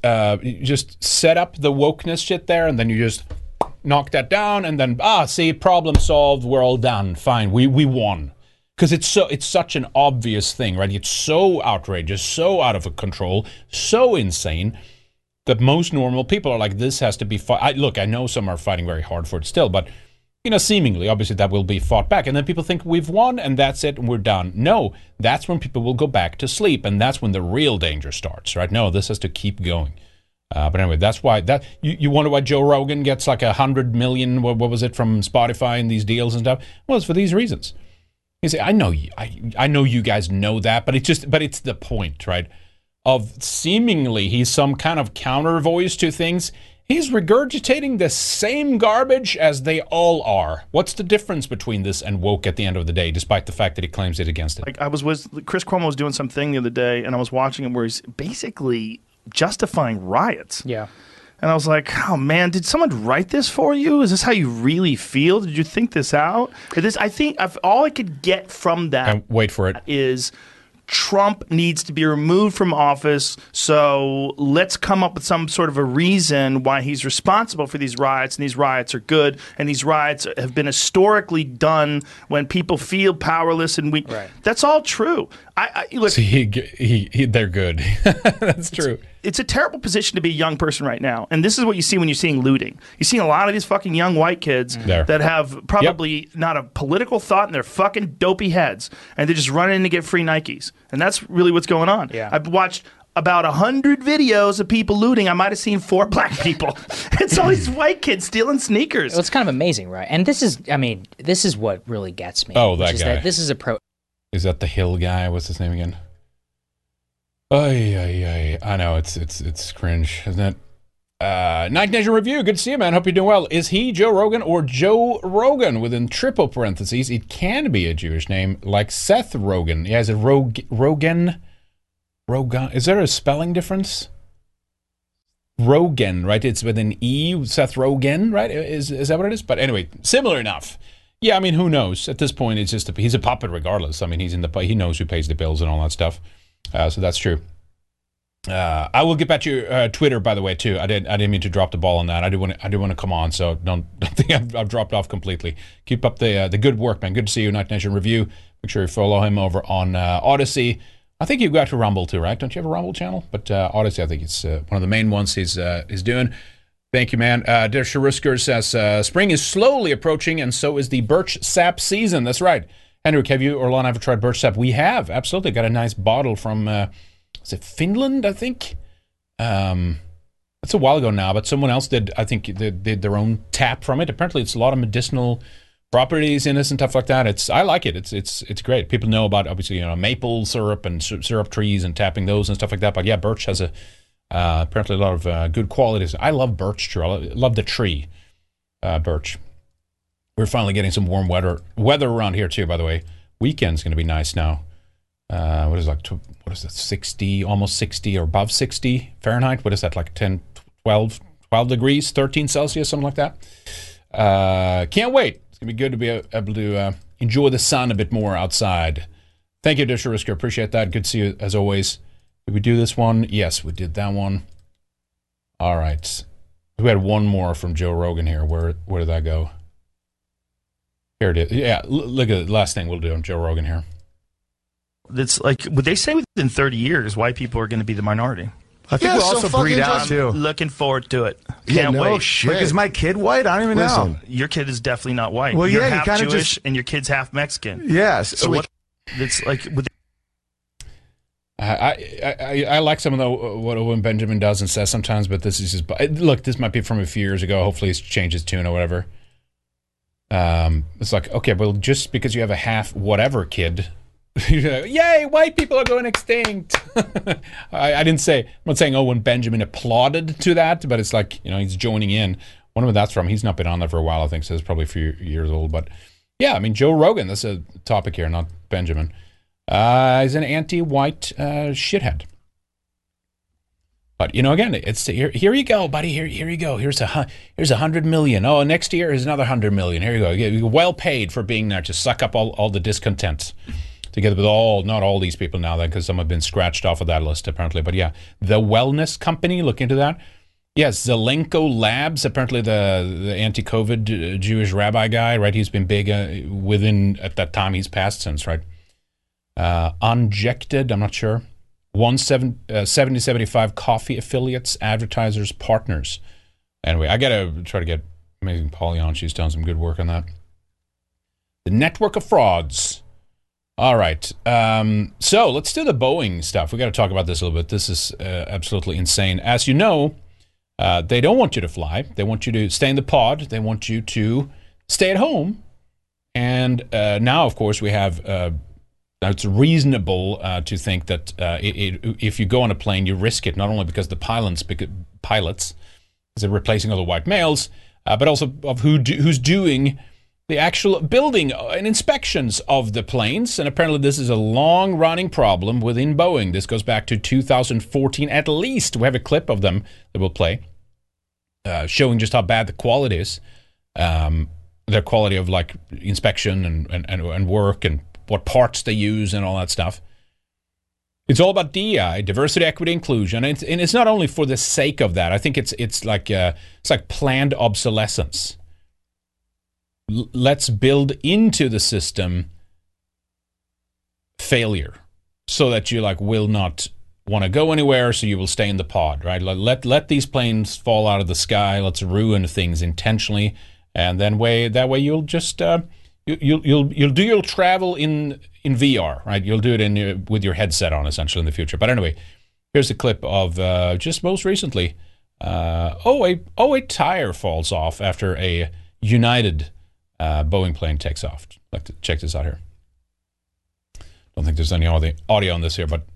set up the wokeness shit there, and then you just knock that down, and then see, problem solved. We're all done. Fine, we won. Because it's such an obvious thing, right? It's so outrageous, so out of control, so insane that most normal people are like, this has to be fought. Look, I know some are fighting very hard for it still, but seemingly, obviously, that will be fought back. And then people think we've won and that's it and we're done. No, that's when people will go back to sleep, and that's when the real danger starts, right? No, this has to keep going. But anyway, that's why you wonder why Joe Rogan gets like 100 million, what was it, from Spotify and these deals and stuff? Well, it's for these reasons. You say, I know you guys know that, but it's the point, right? Of seemingly he's some kind of counter voice to things. He's regurgitating the same garbage as they all are. What's the difference between this and woke at the end of the day, despite the fact that he claims it against it? Like Chris Cuomo was doing something the other day, and I was watching him where he's basically justifying riots. Yeah. And I was like, oh man, did someone write this for you? Is this how you really feel? Did you think this out? I think all I could get from that and wait for it is Trump needs to be removed from office, so let's come up with some sort of a reason why he's responsible for these riots, and these riots are good, and these riots have been historically done when people feel powerless and weak. Right. That's all true. Look, see, they're good. That's true. It's a terrible position to be a young person right now, and this is what you see when you're seeing looting. You're seeing a lot of these fucking young white kids that have probably not a political thought in their fucking dopey heads, and they're just running in to get free Nikes, and that's really what's going on. Yeah. I've watched about 100 videos of people looting. I might have seen 4 black people. It's all these white kids stealing sneakers. Well, it's kind of amazing, right? And this is what really gets me. Oh, that guy. This is a pro. Is that the Hill guy? What's his name again? I know, it's cringe, isn't it? Night Nation Review, good to see you, man. Hope you're doing well. Is he Joe Rogan or Joe Rogan within triple parentheses? It can be a Jewish name like Seth Rogen. Yeah, is it Rogan? Is there a spelling difference? Rogan, right? It's with an E, Seth Rogen, right? Is that what it is? But anyway, similar enough. Yeah, I mean, who knows? At this point, it's just he's a puppet regardless. I mean, he knows who pays the bills and all that stuff. So that's true. I will get back to your Twitter, by the way, too. I didn't mean to drop the ball on that. I do want to come on, so don't think I've dropped off completely. Keep up the good work, man. Good to see you, Night Nation Review. Make sure you follow him over on Odyssey. I think you've got to Rumble too, right? Don't you have a Rumble channel? But Odyssey, I think it's one of the main ones he's doing. Thank you, man. Desha Rusker says, spring is slowly approaching, and so is the birch sap season. That's right. Henrik, have you or Lana ever tried birch sap? We have, absolutely. Got a nice bottle from, is it Finland, I think? It's a while ago now, but someone else did, I think, did their own tap from it. Apparently, it's a lot of medicinal properties in this and stuff like that. I like it. It's great. People know about, obviously, maple syrup and syrup trees and tapping those and stuff like that. But yeah, birch has apparently a lot of good qualities. I love birch tree. I love the tree, birch. We're finally getting some warm weather around here too. By the way, weekend's going to be nice now. What is it, 60, almost 60 or above 60 Fahrenheit? What is that, like 10, 12 degrees, 13 Celsius, something like that? Can't wait. It's going to be good to be able to enjoy the sun a bit more outside. Thank you, Disher Risker. Appreciate that. Good to see you, as always. Did we do this one? Yes, we did that one. All right. We had one more from Joe Rogan here. Where did that go? Here it is. Yeah, look at the last thing we'll do on Joe Rogan here. It's like, would they say within 30 years white people are going to be the minority? I think we'll also breed out too. Looking forward to it. Can't wait. Shit. Like, is my kid white? I don't even know. Your kid is definitely not white. Well, you're yeah, half you kind of Jewish and your kid's half Mexican. Yes. So what? It's like. I like some of what Owen Benjamin does and says sometimes, but this is just look. This might be from a few years ago. Hopefully, he's changed his tune or whatever. It's like, okay, well, just because you have a half whatever kid. Yay, white people are going extinct. I didn't say, I'm not saying Owen Benjamin applauded to that, but it's like, he's joining in. Wonder where that's from. He's not been on there for a while, I think, so it's probably a few years old. But yeah, I mean, Joe Rogan, that's a topic here, not Benjamin. He's an anti-white shithead. But, again, it's here you go, buddy. Here you go. Here's $100 million. Oh, next year is another $100 million. Here you go. You're well paid for being there to suck up all the discontent. Together with not all these people now, then, because some have been scratched off of that list, apparently. But yeah, the wellness company, look into that. Yes, Zelenko Labs, apparently the anti-COVID Jewish rabbi guy, right? He's been big at that time he's passed since, right? Unjected, I'm not sure. 7075 coffee affiliates, advertisers, partners. Anyway, I got to try to get Amazing Polly on. She's done some good work on that. The network of frauds. All right. So let's do the Boeing stuff. We got to talk about this a little bit. This is absolutely insane. As you know, they don't want you to fly. They want you to stay in the pod. They want you to stay at home. And now, of course, we have... it's reasonable to think that if you go on a plane, you risk it, not only because the pilots, because they're replacing all the white males, but also of who's doing the actual building and inspections of the planes. And apparently this is a long-running problem within Boeing. This goes back to 2014 at least. We have a clip of them that we'll play showing just how bad the quality is, their quality of like inspection and work and what parts they use and all that stuff. It's all about DEI, diversity, equity, inclusion, and it's not only for the sake of that. I think it's like planned obsolescence. Let's build into the system failure so that you will not want to go anywhere, so you will stay in the pod, right? Let these planes fall out of the sky. Let's ruin things intentionally, and then that way you'll just you'll do your travel in VR, right? You'll do it with your headset on, essentially, in the future. But anyway, here's a clip of just most recently. A tire falls off after a United Boeing plane takes off. I'd like to check this out here. Don't think there's any audio on this here, but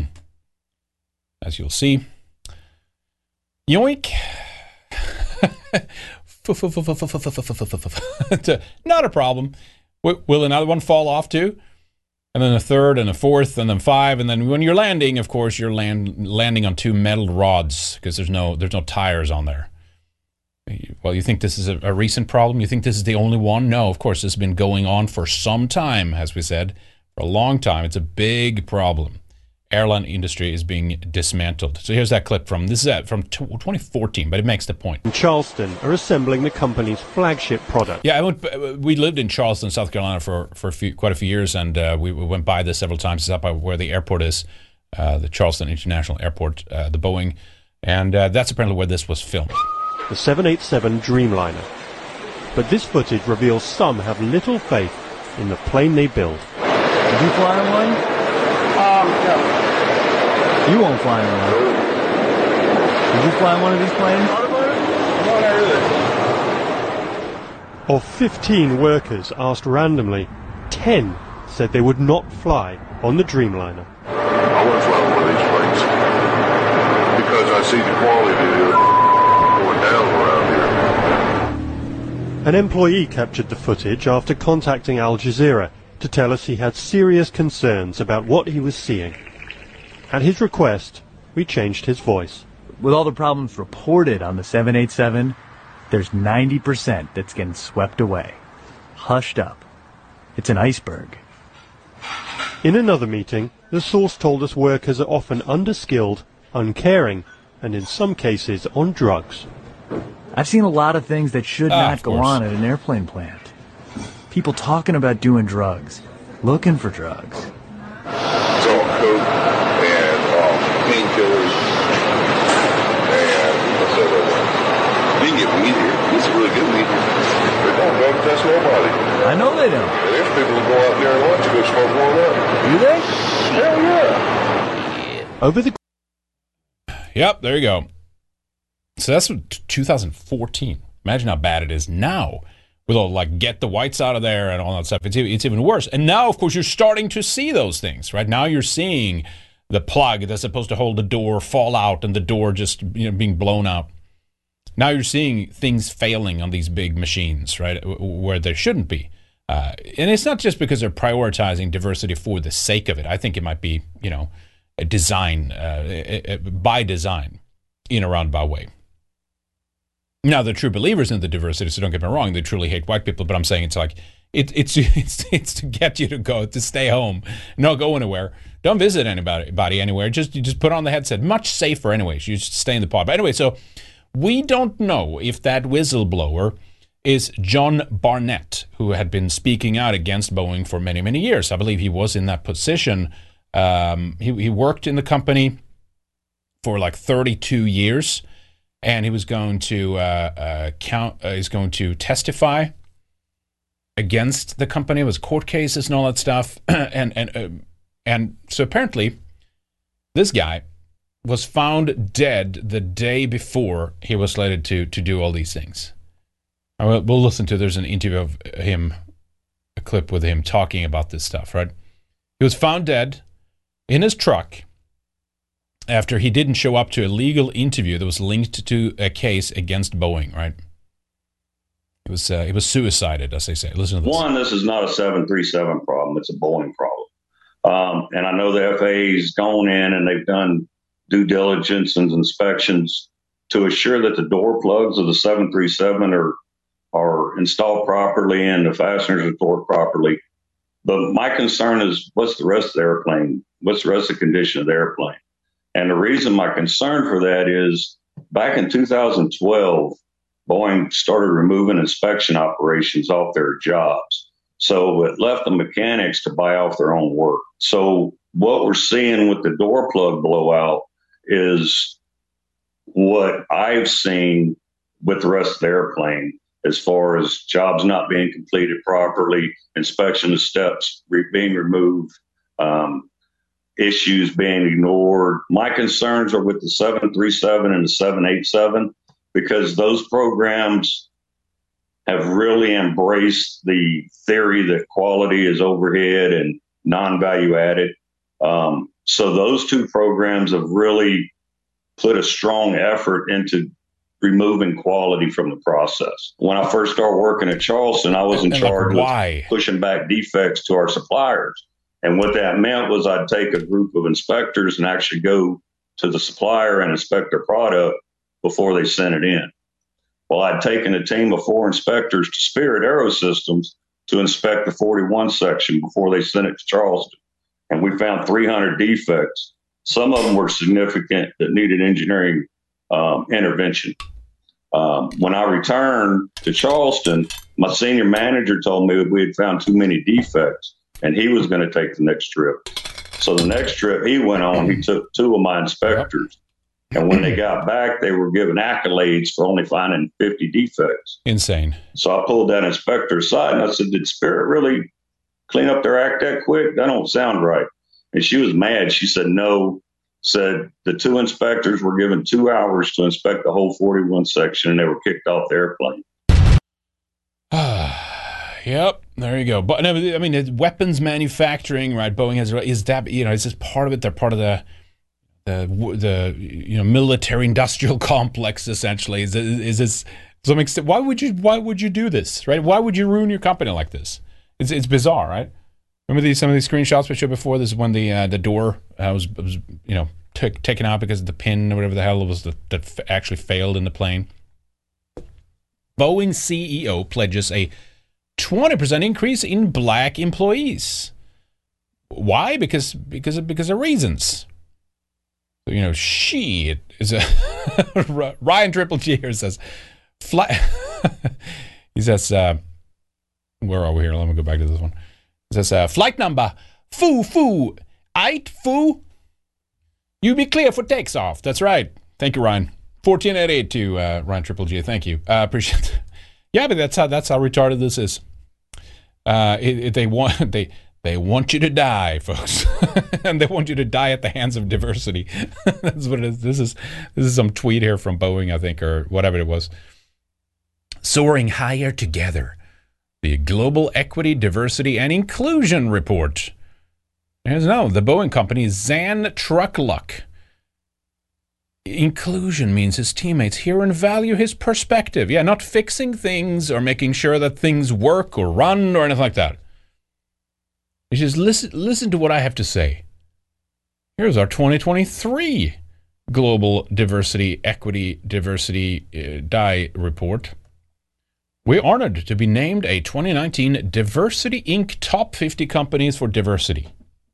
as you'll see, yoink. Not a problem. Will another one fall off too? And then a third and a fourth and then five, and then when you're landing, of course, you're landing on two metal rods because there's no tires on there. Well, you think this is a recent problem? You think this is the only one? No, of course, this has been going on for some time, as we said, for a long time. It's a big problem. airline industry is being dismantled. So here's that clip from 2014, but it makes the point. Charleston are assembling the company's flagship product. Yeah, we lived in Charleston, South Carolina for quite a few years, and we went by this several times. It's up by where the airport is, the Charleston International Airport, the Boeing, and that's apparently where this was filmed. The 787 Dreamliner. But this footage reveals some have little faith in the plane they build. Did you fly in one? No. You won't fly in one. Did you fly in one of these planes? No, not really. Of 15 workers asked randomly, 10 said they would not fly on the Dreamliner. I wouldn't fly on one of these planes because I see the quality going down around here. An employee captured the footage after contacting Al Jazeera to tell us he had serious concerns about what he was seeing. At his request, we changed his voice. With all the problems reported on the 787, there's 90% that's getting swept away. Hushed up. It's an iceberg. In another meeting, the source told us workers are often underskilled, uncaring, and in some cases on drugs. I've seen a lot of things that should not go on at an airplane plant. People talking about doing drugs, looking for drugs. It's all coke and painkillers and what's that other? You can get weed here. It's really good weed here. They don't drug test nobody. I know they don't. And there's people who go out there and watch go smoke one up. Do they? Hell yeah. Over the... Yep, there you go. So that's 2014. Imagine how bad it is now. With all, like, get the whites out of there and all that stuff. It's even worse. And now, of course, you're starting to see those things, right? Now you're seeing the plug that's supposed to hold the door fall out and the door just being blown out. Now you're seeing things failing on these big machines, right, where there shouldn't be. And it's not just because they're prioritizing diversity for the sake of it. I think it might be, a design, by design, in a roundabout way. Now, they're true believers in the diversity, so don't get me wrong. They truly hate white people, but I'm saying it's like it's to get you to stay home, not go anywhere, don't visit anybody anywhere. Just put on the headset. Much safer, anyways. You just stay in the pod. But anyway, so we don't know if that whistleblower is John Barnett, who had been speaking out against Boeing for many, many years. I believe he was in that position. He worked in the company for like 32 years. And he was going to he's going to testify against the company. It was court cases and all that stuff. And so apparently, this guy was found dead the day before he was slated to do all these things. We'll listen to. There's an interview of him, a clip with him talking about this stuff. Right? He was found dead in his truck after he didn't show up to a legal interview that was linked to a case against Boeing, right? It was suicided, as they say. Listen to this. One, this is not a 737 problem. It's a Boeing problem. And I know the FAA's gone in and they've done due diligence and inspections to assure that the door plugs of the 737 are installed properly and the fasteners are torqued properly. But my concern is, what's the rest of the airplane? What's the rest of the condition of the airplane? And the reason my concern for that is back in 2012, Boeing started removing inspection operations off their jobs. So it left the mechanics to buy off their own work. So what we're seeing with the door plug blowout is what I've seen with the rest of the airplane as far as jobs not being completed properly, inspection steps being removed, issues being ignored. My concerns are with the 737 and the 787 because those programs have really embraced the theory that quality is overhead and non-value added. So those two programs have really put a strong effort into removing quality from the process. When I first started working at Charleston, I was in charge of pushing back defects to our suppliers. And what that meant was I'd take a group of inspectors and actually go to the supplier and inspect their product before they sent it in. Well, I'd taken a team of 4 inspectors to Spirit Aerosystems to inspect the 41 section before they sent it to Charleston. And we found 300 defects Some of them were significant that needed engineering intervention. When I returned to Charleston, my senior manager told me that we had found too many defects, and he was going to take the next trip. So the next trip he went on, he took 2 of my inspectors. And when they got back, they were given accolades for only finding 50 defects. Insane. So I pulled that inspector aside and I said, did Spirit really clean up their act that quick? That don't sound right. And she was mad. She said, no. Said the 2 inspectors were given 2 hours to inspect the whole 41 section, and they were kicked off the airplane. Yep, there you go. But I mean, it's weapons manufacturing, right? Boeing has is that it's just part of it. They're part of the military industrial complex essentially. Is this to some extent? Why would you do this, right? Why would you ruin your company like this? It's bizarre, right? Remember some of these screenshots we showed before? This is when the door was taken out because of the pin or whatever the hell it was that actually failed in the plane. Boeing CEO pledges a 20% increase in black employees. Why? Because of reasons. She is a Ryan Triple G here says he says where are we here? Let me go back to this one. It says flight number foo 8 you be clear for takes off. That's right. Thank you, Ryan. 1488 to Ryan Triple G. Thank you. Appreciate it. Yeah, but that's how retarded this is. They want you to die, folks, and they want you to die at the hands of diversity. That's what it is. This is some tweet here from Boeing, I think, or whatever it was. Soaring higher together. The Global Equity, Diversity, and Inclusion Report. The Boeing company, Zan Truckluck. Inclusion means his teammates hear and value his perspective. Yeah, not fixing things or making sure that things work or run or anything like that. He says, listen to what I have to say. Here's our 2023 Global Diversity, Equity, Diversity, DIE report. We're honored to be named a 2019 Diversity Inc. Top 50 Companies for Diversity.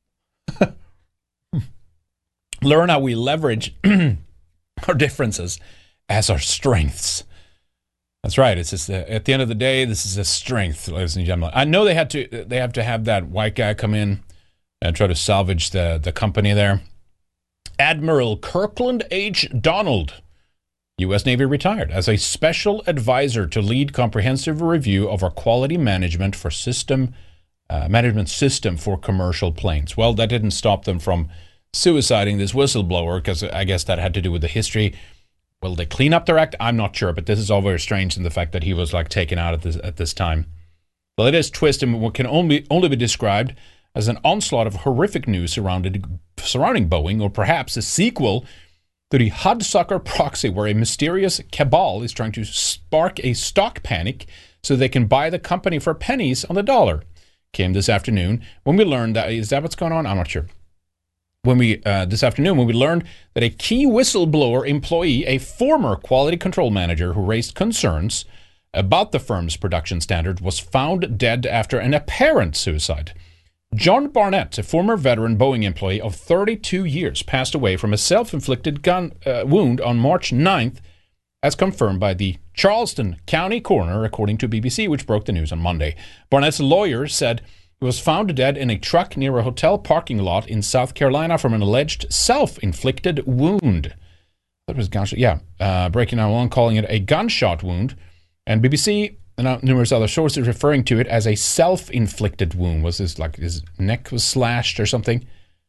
Learn how we leverage our differences as our strengths. That's right. It's just at the end of the day, this is a strength, ladies and gentlemen. I know they have to have that white guy come in and try to salvage the company there. Admiral Kirkland H. Donald, U.S. Navy retired, as a special advisor to lead comprehensive review of our quality management for management system for commercial planes. Well, that didn't stop them from suiciding this whistleblower, because I guess that had to do with the history. Will they clean up their act? I'm not sure, but this is all very strange in the fact that he was taken out at this time. The latest twist in what can only be described as an onslaught of horrific news surrounding Boeing, or perhaps a sequel to the Hudsucker proxy, where a mysterious cabal is trying to spark a stock panic so they can buy the company for pennies on the dollar. Came this afternoon when we learned that, is that what's going on? I'm not sure. This afternoon, when we learned that a key whistleblower employee, a former quality control manager who raised concerns about the firm's production standard, was found dead after an apparent suicide. John Barnett, a former veteran Boeing employee of 32 years, passed away from a self-inflicted gun wound on March 9th, as confirmed by the Charleston County coroner, according to BBC, which broke the news on Monday. Barnett's lawyer said he was found dead in a truck near a hotel parking lot in South Carolina from an alleged self-inflicted wound. That was gunshot. Yeah, breaking down along, calling it a gunshot wound. And BBC and numerous other sources referring to it as a self-inflicted wound. Was this like his neck was slashed or something?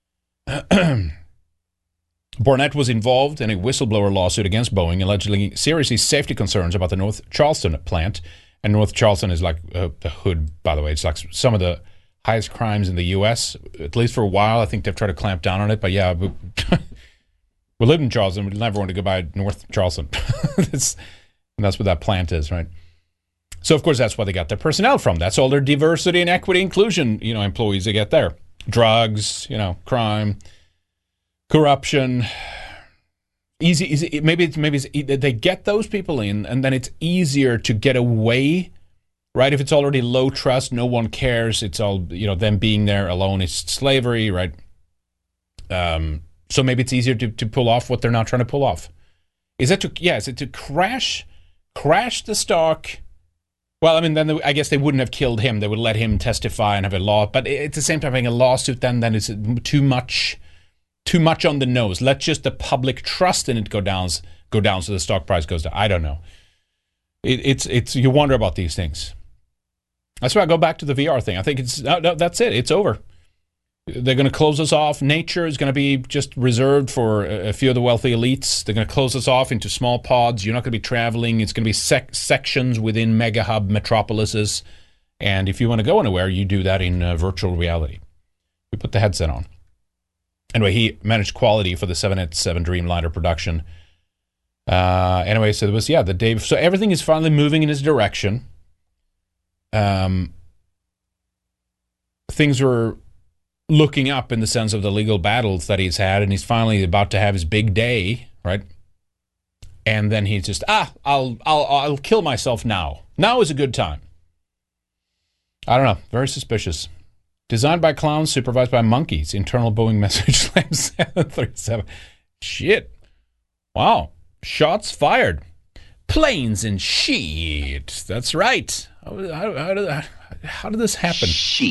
Barnett was involved in a whistleblower lawsuit against Boeing, allegedly seriously safety concerns about the North Charleston plant. And North Charleston is like the hood, by the way. It's like some of the highest crimes in the U.S., at least for a while. I think they've tried to clamp down on it. But yeah, we live in Charleston. We never want to go by North Charleston. And that's what that plant is, right? So, of course, that's why they got their personnel from. That's all their diversity and equity inclusion, employees they get there. Drugs, crime, corruption. Easy. Maybe they get those people in, and then it's easier to get away, right? If it's already low trust, no one cares. It's all them being there alone. It's slavery, right? So So maybe it's easier to pull off what they're not trying to pull off. Is it to crash the stock? Well, I mean, then I guess they wouldn't have killed him. They would let him testify and have a law. But at the same time, having a lawsuit, then it's too much on the nose. Let just the public trust in it go down, so the stock price goes down. I don't know. It's you wonder about these things. That's why I go back to the VR thing. I think that's it. It's over. They're going to close us off. Nature is going to be just reserved for a few of the wealthy elites. They're going to close us off into small pods. You're not going to be traveling. It's going to be sections within mega hub metropolises. And if you want to go anywhere, you do that in virtual reality. We put the headset on. Anyway, he managed quality for the 787 Dreamliner production. Anyway, so there was, the day. So everything is finally moving in his direction. Things were looking up in the sense of the legal battles that he's had, and he's finally about to have his big day, right? And then he's just, I'll kill myself now. Now is a good time. I don't know. Very suspicious. Designed by clowns, supervised by monkeys. Internal Boeing message 737. Shit. Wow. Shots fired. Planes and shit. That's right. How did this happen?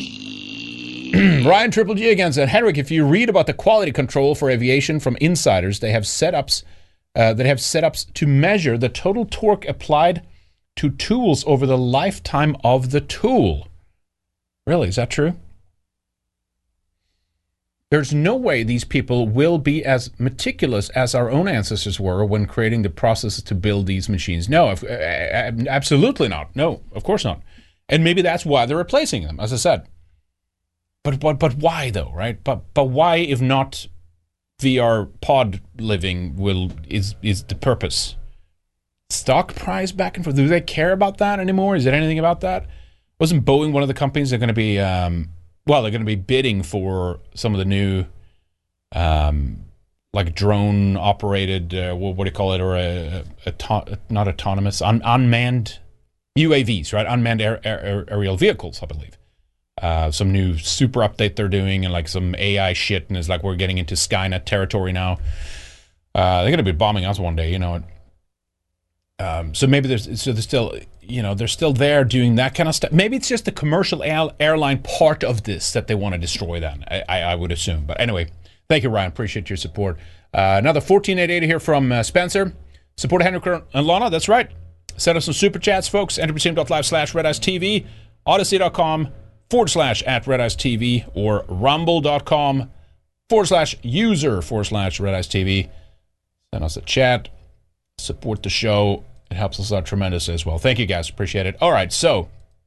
Ryan Triple G again said, Henrik, if you read about the quality control for aviation from insiders, they have setups to measure the total torque applied to tools over the lifetime of the tool. Really, is that true? There's no way these people will be as meticulous as our own ancestors were when creating the processes to build these machines. No, absolutely not. No, of course not. And maybe that's why they're replacing them, as I said. But why though, right? But why, if not VR pod living, is the purpose? Stock price back and forth. Do they care about that anymore? Is there anything about that? Wasn't Boeing one of the companies that are going to be? They're going to be bidding for some of the new, like drone operated. What do you call it? Or not autonomous, unmanned UAVs, right? Unmanned aerial vehicles, I believe. Some new super update they're doing, and like some AI shit, and it's like we're getting into Skynet territory now. They're going to be bombing us one day, you know. So maybe they're still, they're still there doing that kind of stuff. Maybe it's just the commercial airline part of this that they want to destroy. Then I would assume. But anyway, thank you, Ryan. Appreciate your support. Another 14880 here from Spencer. Support Henrik and Lana. That's right. Send us some super chats, folks. Enterpriseam.live/RedEyesTV, Odyssey.com/@RedEyesTV, or Rumble.com/user/RedEyesTV. Send us a chat. Support the show. It helps us out tremendously as well. Thank you, guys. Appreciate it. All right, so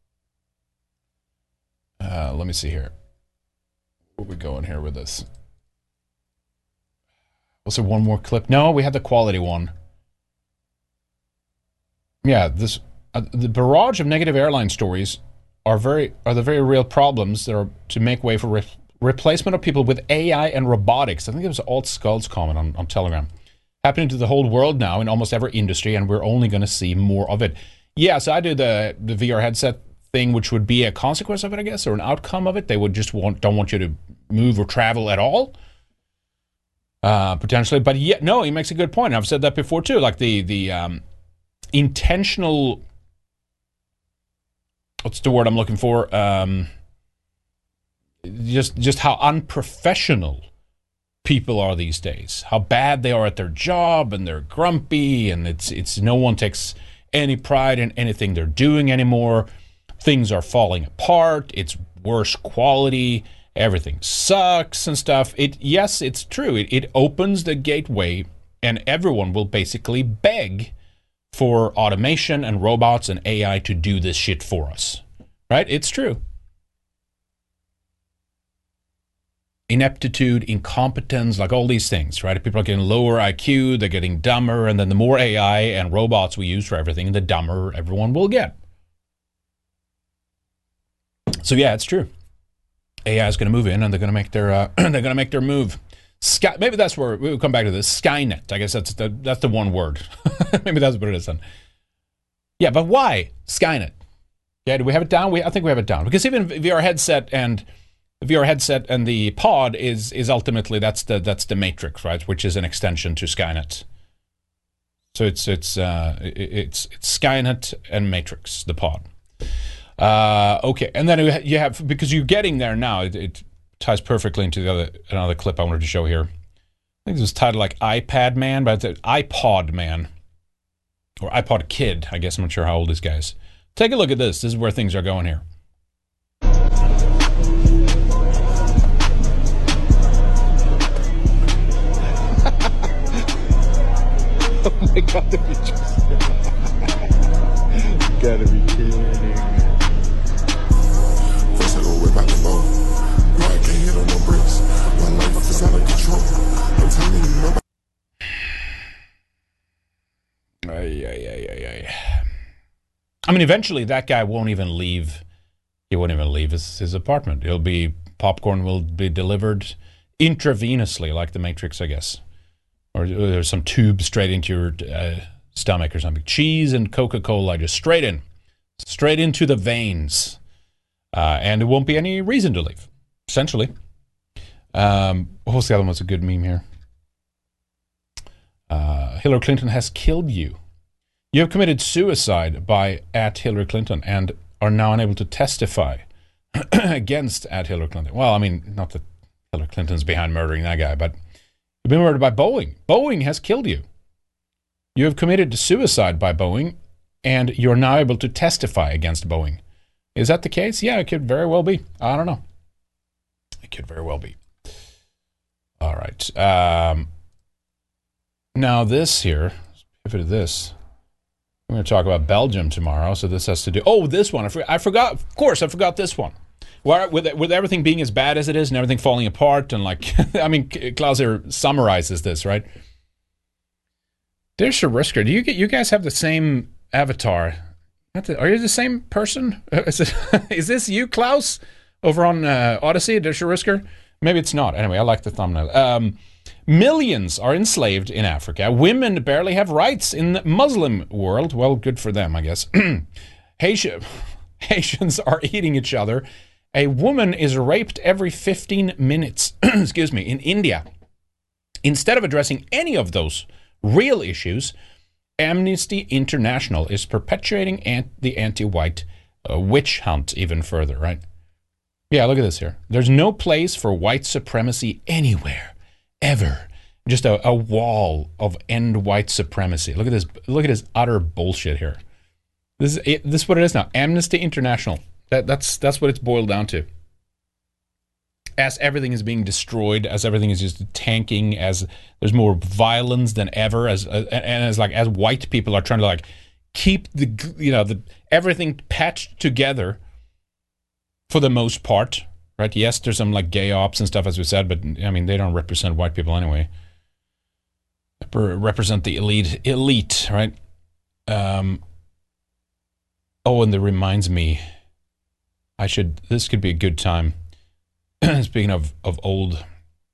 let me see here. Where are we going here with this? Was there one more clip? No, we had the quality one. Yeah, this the barrage of negative airline stories are the very real problems that are to make way for replacement of people with AI and robotics. I think it was Alt Skull's comment on Telegram. Happening to the whole world now in almost every industry, and we're only going to see more of it. Yeah, so I do the VR headset thing, which would be a consequence of it, I guess, or an outcome of it. They would just don't want you to move or travel at all, potentially. But yeah, no, he makes a good point. I've said that before too. Like the intentional, what's the word I'm looking for? Just how unprofessional people are these days, how bad they are at their job, and they're grumpy, and it's no one takes any pride in anything they're doing anymore. Things are falling apart. It's worse quality. Everything sucks and stuff. Yes, it's true. It opens the gateway, and everyone will basically beg for automation and robots and AI to do this shit for us. Right? It's true. Ineptitude, incompetence, like all these things, right? People are getting lower IQ, they're getting dumber, and then the more AI and robots we use for everything, the dumber everyone will get. So yeah, it's true. AI is going to move in, and they're going to make their move. Maybe that's where we'll come back to this. Skynet. I guess that's the one word. Maybe that's what it is then. Yeah, but why Skynet? Yeah, do we have it down? I think we have it down, because even VR headset and VR headset and the pod is ultimately that's the Matrix, right? Which is an extension to Skynet. So it's Skynet and Matrix, the pod. Okay, and then you have, because you're getting there now. It ties perfectly into another clip I wanted to show here. I think this was titled like iPad Man, but it's iPod Man. Or iPod Kid, I guess. I'm not sure how old this guy is. Take a look at this. This is where things are going here. Oh my God, the pictures. Gotta be kidding. First I go whip out the bow. No, I can't hit on no bricks. My life is out of control. I'm telling you, nobody. I mean, eventually that guy won't even leave. He won't even leave his apartment. Popcorn will be delivered intravenously, like the Matrix, I guess. Or there's some tube straight into your stomach or something. Cheese and Coca-Cola just straight into the veins. And there won't be any reason to leave, essentially. What was the other one? What's a good meme here? Hillary Clinton has killed you. You have committed suicide by @Hillary Clinton and are now unable to testify against @Hillary Clinton. Well, I mean, not that Hillary Clinton's behind murdering that guy, but you've been murdered by Boeing. Boeing has killed you. You have committed suicide by Boeing, and you're now able to testify against Boeing. Is that the case? Yeah, it could very well be. I don't know. It could very well be. All right. Now this here, let's pivot to this. We're going to talk about Belgium tomorrow, so this has to do... Oh, this one. I forgot. Of course, I forgot this one. With everything being as bad as it is and everything falling apart and like... I mean, Klaus here summarizes this, right? There's Shariska. Do you guys have the same avatar? Are you the same person? Is this you, Klaus, over on Odyssey? There's Shariska? Maybe it's not. Anyway, I like the thumbnail. Millions are enslaved in Africa. Women barely have rights in the Muslim world. Well, good for them, I guess. Haitians are eating each other. A woman is raped every 15 minutes, excuse me, in India. Instead of addressing any of those real issues, Amnesty International is perpetuating the anti-white witch hunt even further, right? Yeah, look at this here. There's no place for white supremacy anywhere. Ever. Just a wall of end white supremacy. Look at this. Look at this utter bullshit here. This is what it is now. Amnesty International. That's what it's boiled down to. As everything is being destroyed, as everything is just tanking, as there's more violence than ever, as white people are trying to like keep the everything patched together for the most part. Right? Yes, there's some like gay ops and stuff, as we said, but I mean, they don't represent white people anyway. They represent the elite, right? Oh, and that reminds me, this could be a good time. Speaking of old,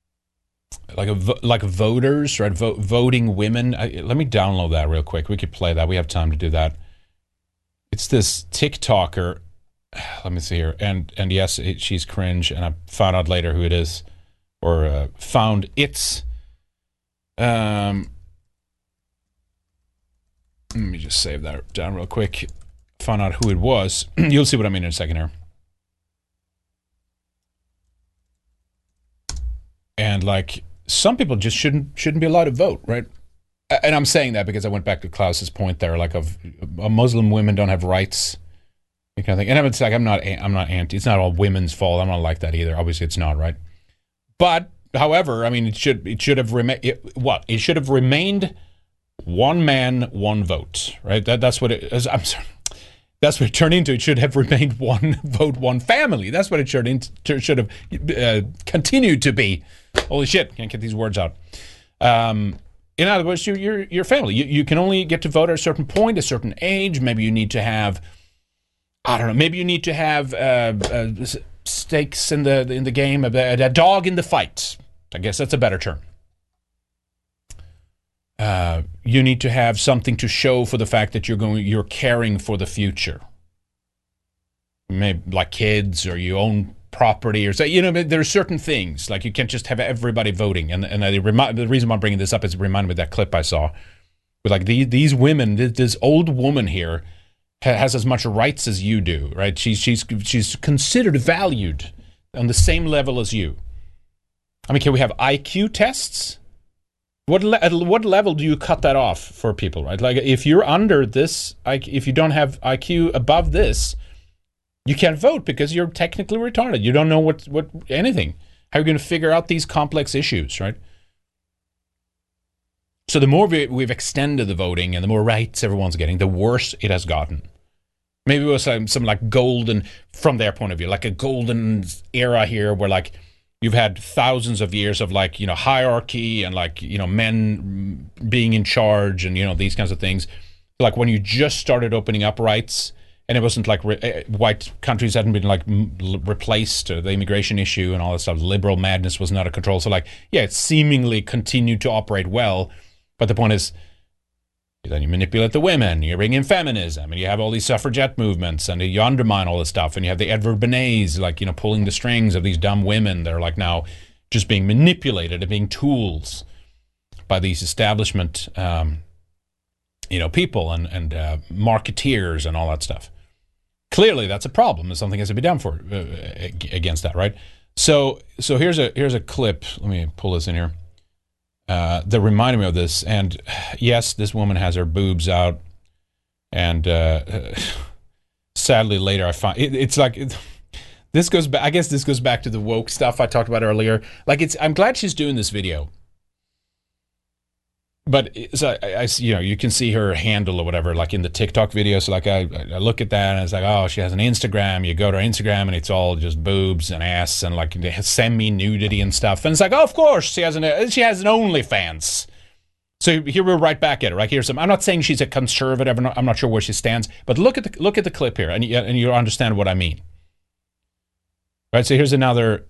like voters, right? Voting women. Let me download that real quick. We could play that. We have time to do that. It's this TikToker. Let me see here. And yes, she's cringe, and I found out later who it is, or found its. Let me just save that down real quick. Found out who it was. You'll see what I mean in a second here. And like, some people just shouldn't be allowed to vote, right? And I'm saying that because I went back to Klaus's point there, like of Muslim women don't have rights. Kind of thing. And it's like I'm not anti. It's not all women's fault. I'm not like that either. Obviously, it's not, right. But however, I mean, it should have remained. It should have remained one man, one vote, right? That's what it is. I'm sorry. That's what it turned into. It should have remained one vote, one family. That's what it should have continued to be. Holy shit! Can't get these words out. In other words, your family. You can only get to vote at a certain point, a certain age. Maybe you need to have. I don't know. Maybe you need to have stakes in the game, a dog in the fight. I guess that's a better term. You need to have something to show for the fact that you're caring for the future. Maybe like kids, or you own property or so. There are certain things like you can't just have everybody voting. And the reason why I'm bringing this up is it reminded me of that clip I saw with like these women. This old woman here has as much rights as you do, right? She's considered valued on the same level as you. I mean, can we have IQ tests? At what level do you cut that off for people, right? Like if you're under this, if you don't have IQ above this, you can't vote because you're technically retarded. You don't know what anything. How are you going to figure out these complex issues, right? So the more we've extended the voting and the more rights everyone's getting, the worse it has gotten. Maybe it was some like golden, from their point of view, like a golden era here where like you've had thousands of years of like, hierarchy and like, men being in charge and, these kinds of things. Like when you just started opening up rights and it wasn't like white countries hadn't been like replaced, or the immigration issue and all that stuff, liberal madness was not out of control. So like, yeah, it seemingly continued to operate well. But the point is, then you manipulate the women, you bring in feminism, and you have all these suffragette movements, and you undermine all this stuff, and you have the Edward Bernays, like, pulling the strings of these dumb women that are like now just being manipulated and being tools by these establishment, people and marketeers and all that stuff. Clearly, that's a problem, and something has to be done for against that, right? So here's a clip. Let me pull this in here. That reminded me of this, and yes, this woman has her boobs out, and sadly later I find it's like this goes back. I guess this goes back to the woke stuff I talked about earlier. Like I'm glad she's doing this video, but so I you can see her handle or whatever, like in the TikTok video. So like I look at that and it's like, oh, she has an Instagram. You go to her Instagram and it's all just boobs and ass and like semi-nudity and stuff. And it's like, oh, of course she has an OnlyFans. So here we're right back at it. Right, I'm not saying she's a conservative. I'm not sure where she stands, but look at the clip here, and you'll understand what I mean. Right. So here's another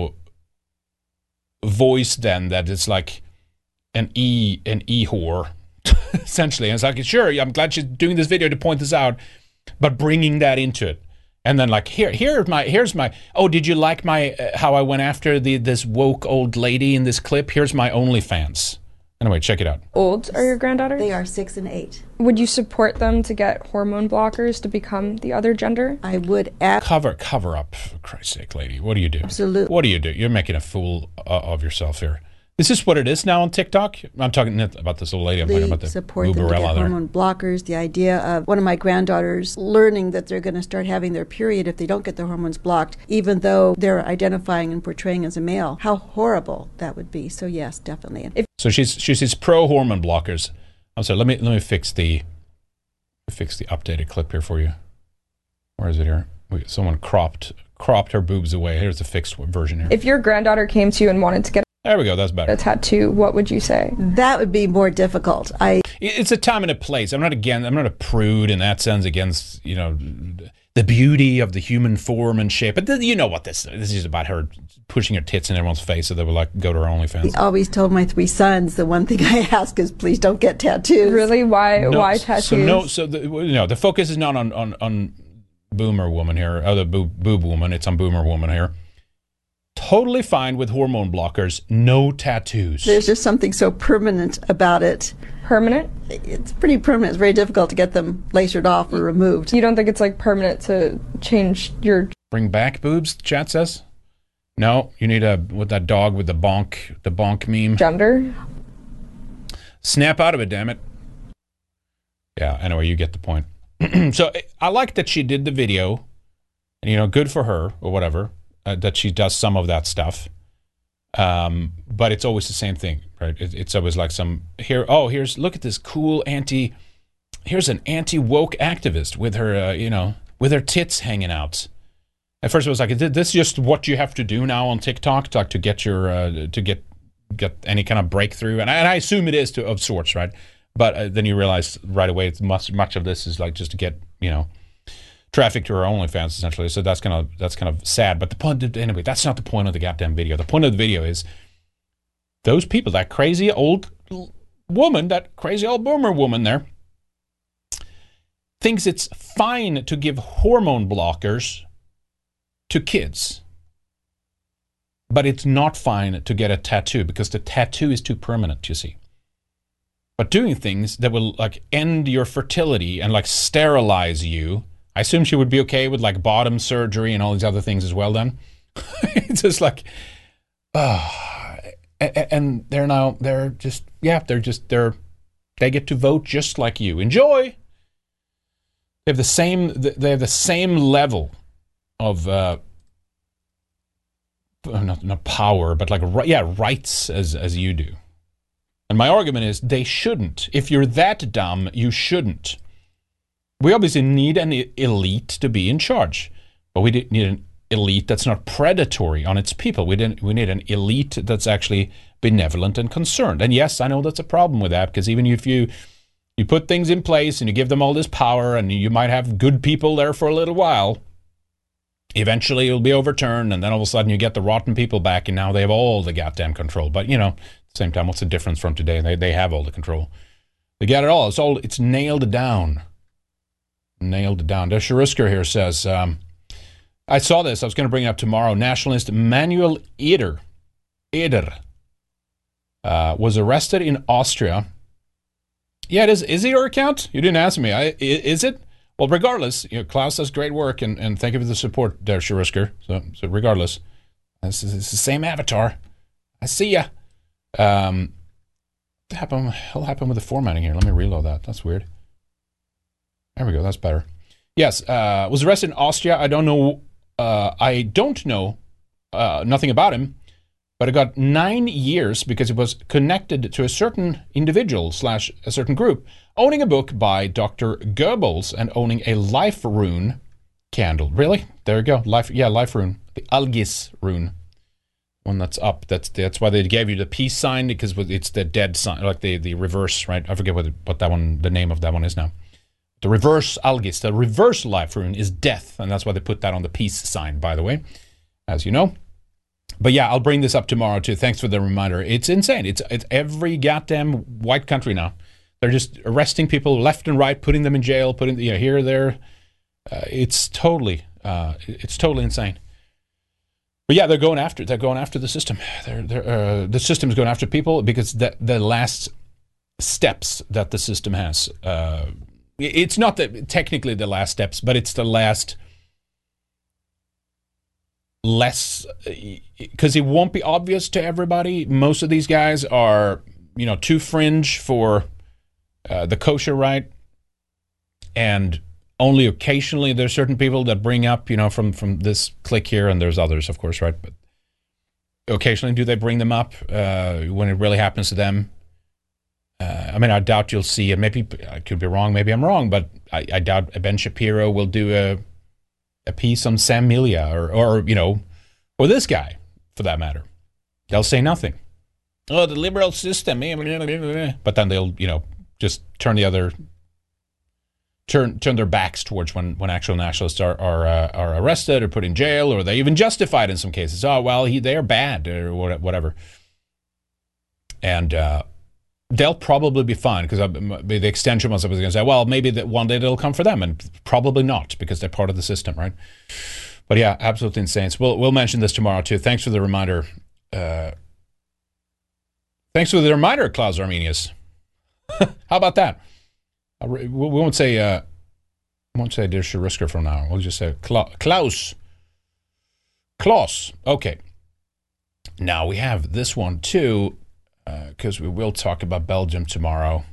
voice then that it's like an e-whore, essentially. And it's like, sure, I'm glad she's doing this video to point this out, but bringing that into it. And then like, here's my, oh, did you like my, how I went after this woke old lady in this clip? Here's my OnlyFans. Anyway, check it out. Old are your granddaughters? They are 6 and 8. Would you support them to get hormone blockers to become the other gender? I would. Cover up, for Christ's sake, lady. What do you do? Absolutely. What do you do? You're making a fool of yourself here. Is this what it is now on TikTok? I'm talking not about this old lady. I'm talking about the support them to get hormone blockers. The idea of one of my granddaughters learning that they're going to start having their period if they don't get their hormones blocked, even though they're identifying and portraying as a male. How horrible that would be. So yes, definitely. So she's pro hormone blockers. I'm sorry. Let me fix the updated clip here for you. Where is it here? Someone cropped her boobs away. Here's the fixed version here. If your granddaughter came to you and wanted to get there we go. That's better. a tattoo, what would you say? That would be more difficult. It's a time and a place. I'm not a prude in that sense against the beauty of the human form and shape. But you know what this is about, her pushing her tits in everyone's face so they would like go to her OnlyFans. I always told my 3 sons the one thing I ask is please don't get tattoos. Really? Why tattoos? The focus is not on Boomer Woman here, or the boob woman. It's on Boomer Woman here. Totally fine with hormone blockers, no tattoos. There's just something so permanent about it. Permanent? It's pretty permanent. It's very difficult to get them lasered off or removed. You don't think it's like permanent to change your... Bring back boobs, chat says? No, you need with that dog with the bonk meme. Gender? Snap out of it, damn it. Yeah, anyway, you get the point. So I like that she did the video, and good for her, or whatever. That she does some of that stuff, but it's always the same thing, right? It's always like look at this cool here's an anti-woke activist with her, with her tits hanging out. At first it was like, this is just what you have to do now on TikTok to get your, to get any kind of breakthrough. And I assume it is of sorts, right? But then you realize right away, much of this is like just to get, traffic to her OnlyFans, essentially. So that's kind of sad. But the point, anyway, that's not the point of the goddamn video. The point of the video is those people, that crazy old woman, that crazy old boomer woman there, thinks it's fine to give hormone blockers to kids. But it's not fine to get a tattoo because the tattoo is too permanent, you see. But doing things that will like end your fertility and like sterilize you, I assume she would be okay with like bottom surgery and all these other things as well then. It's just like, and they get to vote just like you. Enjoy. They have the same level of not power, but like rights as you do. And my argument is they shouldn't. If you're that dumb, you shouldn't. We obviously need an elite to be in charge, but we need an elite that's not predatory on its people. We need an elite that's actually benevolent and concerned. And yes, I know that's a problem with that, because even if you put things in place and you give them all this power and you might have good people there for a little while, eventually it'll be overturned, and then all of a sudden you get the rotten people back, and now they have all the goddamn control. But, you know, at the same time, what's the difference from today? They have all the control. They get it all. It's nailed down. Nailed down. Der Schurusker here says, I saw this. I was going to bring it up tomorrow. Nationalist Manuel Eder was arrested in Austria. Yeah, it is. Is it your account? You didn't ask me. Is it? Well, regardless, Klaus does great work, and thank you for the support, Der Schurusker. So regardless, this is the same avatar. I see ya. What happened with the formatting here? Let me reload that. That's weird. There we go. That's better. Yes, was arrested in Austria. I don't know nothing about him, but it got 9 years because it was connected to a certain individual / a certain group owning a book by Dr. Goebbels and owning a life rune candle. Really? There you go. Life rune. The Algis rune. One that's up. That's why they gave you the peace sign, because it's the dead sign, like the reverse, right? I forget what that one, the name of that one is now. The reverse Algis, the reverse life rune is death, and that's why they put that on the peace sign, by the way, as you know. But yeah, I'll bring this up tomorrow too. Thanks for the reminder. It's insane. It's every goddamn white country now. They're just arresting people left and right, putting them in jail, here or there. It's totally insane. But yeah, they're going after the system. The system's going after people because the last steps that the system has. It's not technically the last steps, but it's the less, because it won't be obvious to everybody. Most of these guys are, too fringe for the kosher right, and only occasionally there's certain people that bring up, from this clique here, and there's others, of course, right? But occasionally do they bring them up when it really happens to them. I doubt you'll see it. Maybe I could be wrong. Maybe I'm wrong, but I doubt Ben Shapiro will do a piece on Sam Milia or this guy, for that matter. They'll say nothing. Oh, the liberal system. But then they'll, just turn their backs towards when actual nationalists are arrested or put in jail, or they even justified in some cases. Oh, well, they are bad or whatever. And they'll probably be fine, because the extension was I was going to say, well, maybe that one day they'll come for them, and probably not, because they're part of the system, right? But yeah, absolutely insane. So we'll mention this tomorrow too. Thanks for the reminder. Thanks for the reminder, Klaus Arminius. How about that? We won't say Der Schurusker from now. We'll just say Klaus. Okay. Now we have this one too, because we will talk about Belgium tomorrow.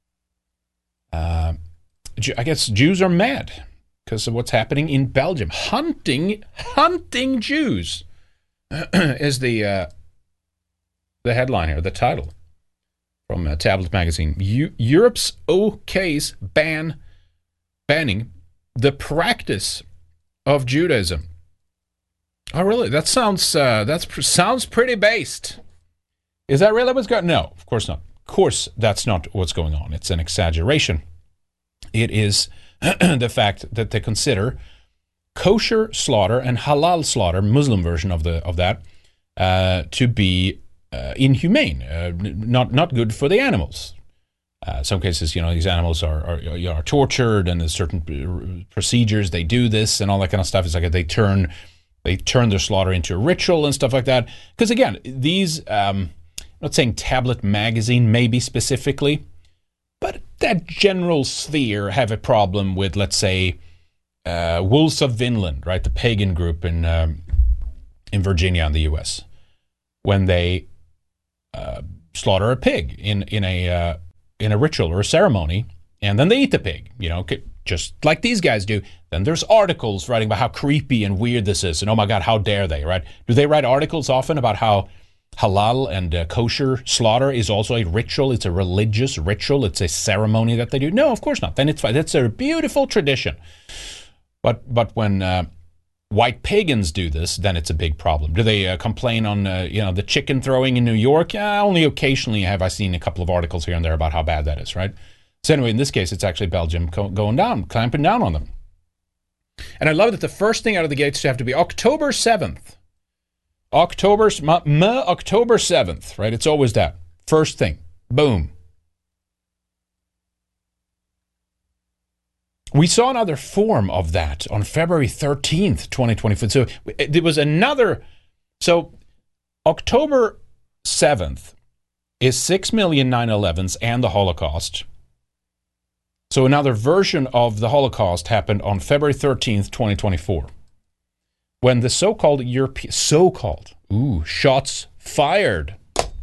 I guess Jews are mad because of what's happening in Belgium. Hunting Jews is the headline here, the title from Tablet Magazine. Europe's OKs banning the practice of Judaism. Oh, really? That sounds pretty based. Is that really what's going on? No, of course not. Of course, that's not what's going on. It's an exaggeration. It is the fact that they consider kosher slaughter and halal slaughter, Muslim version of that, to be inhumane, not good for the animals. Some cases, these animals are tortured, and there's certain procedures they do this and all that kind of stuff. It's like they turn They turn their slaughter into a ritual and stuff like that. Because again, these, I'm not saying Tablet Magazine maybe specifically, but that general sphere have a problem with, let's say, Wolves of Vinland, right? The pagan group in Virginia in the U.S. when they slaughter a pig in a ritual or a ceremony, and then they eat the pig, just like these guys do. Then there's articles writing about how creepy and weird this is, and oh my God, how dare they, right? Do they write articles often about how halal and kosher slaughter is also a ritual? It's a religious ritual. It's a ceremony that they do. No, of course not. Then it's fine. That's a beautiful tradition. But when white pagans do this, then it's a big problem. Do they complain on the chicken throwing in New York? Only occasionally have I seen a couple of articles here and there about how bad that is, right? So anyway, in this case, it's actually Belgium clamping down on them. And I love that the first thing out of the gates have to be October 7th. October 7th, right? It's always that. First thing. Boom. We saw another form of that on February 13th, 2024. So there was another. So October 7th is 6 million 9/11s and the Holocaust. So another version of the Holocaust happened on February 13th, 2024. When the so-called shots fired.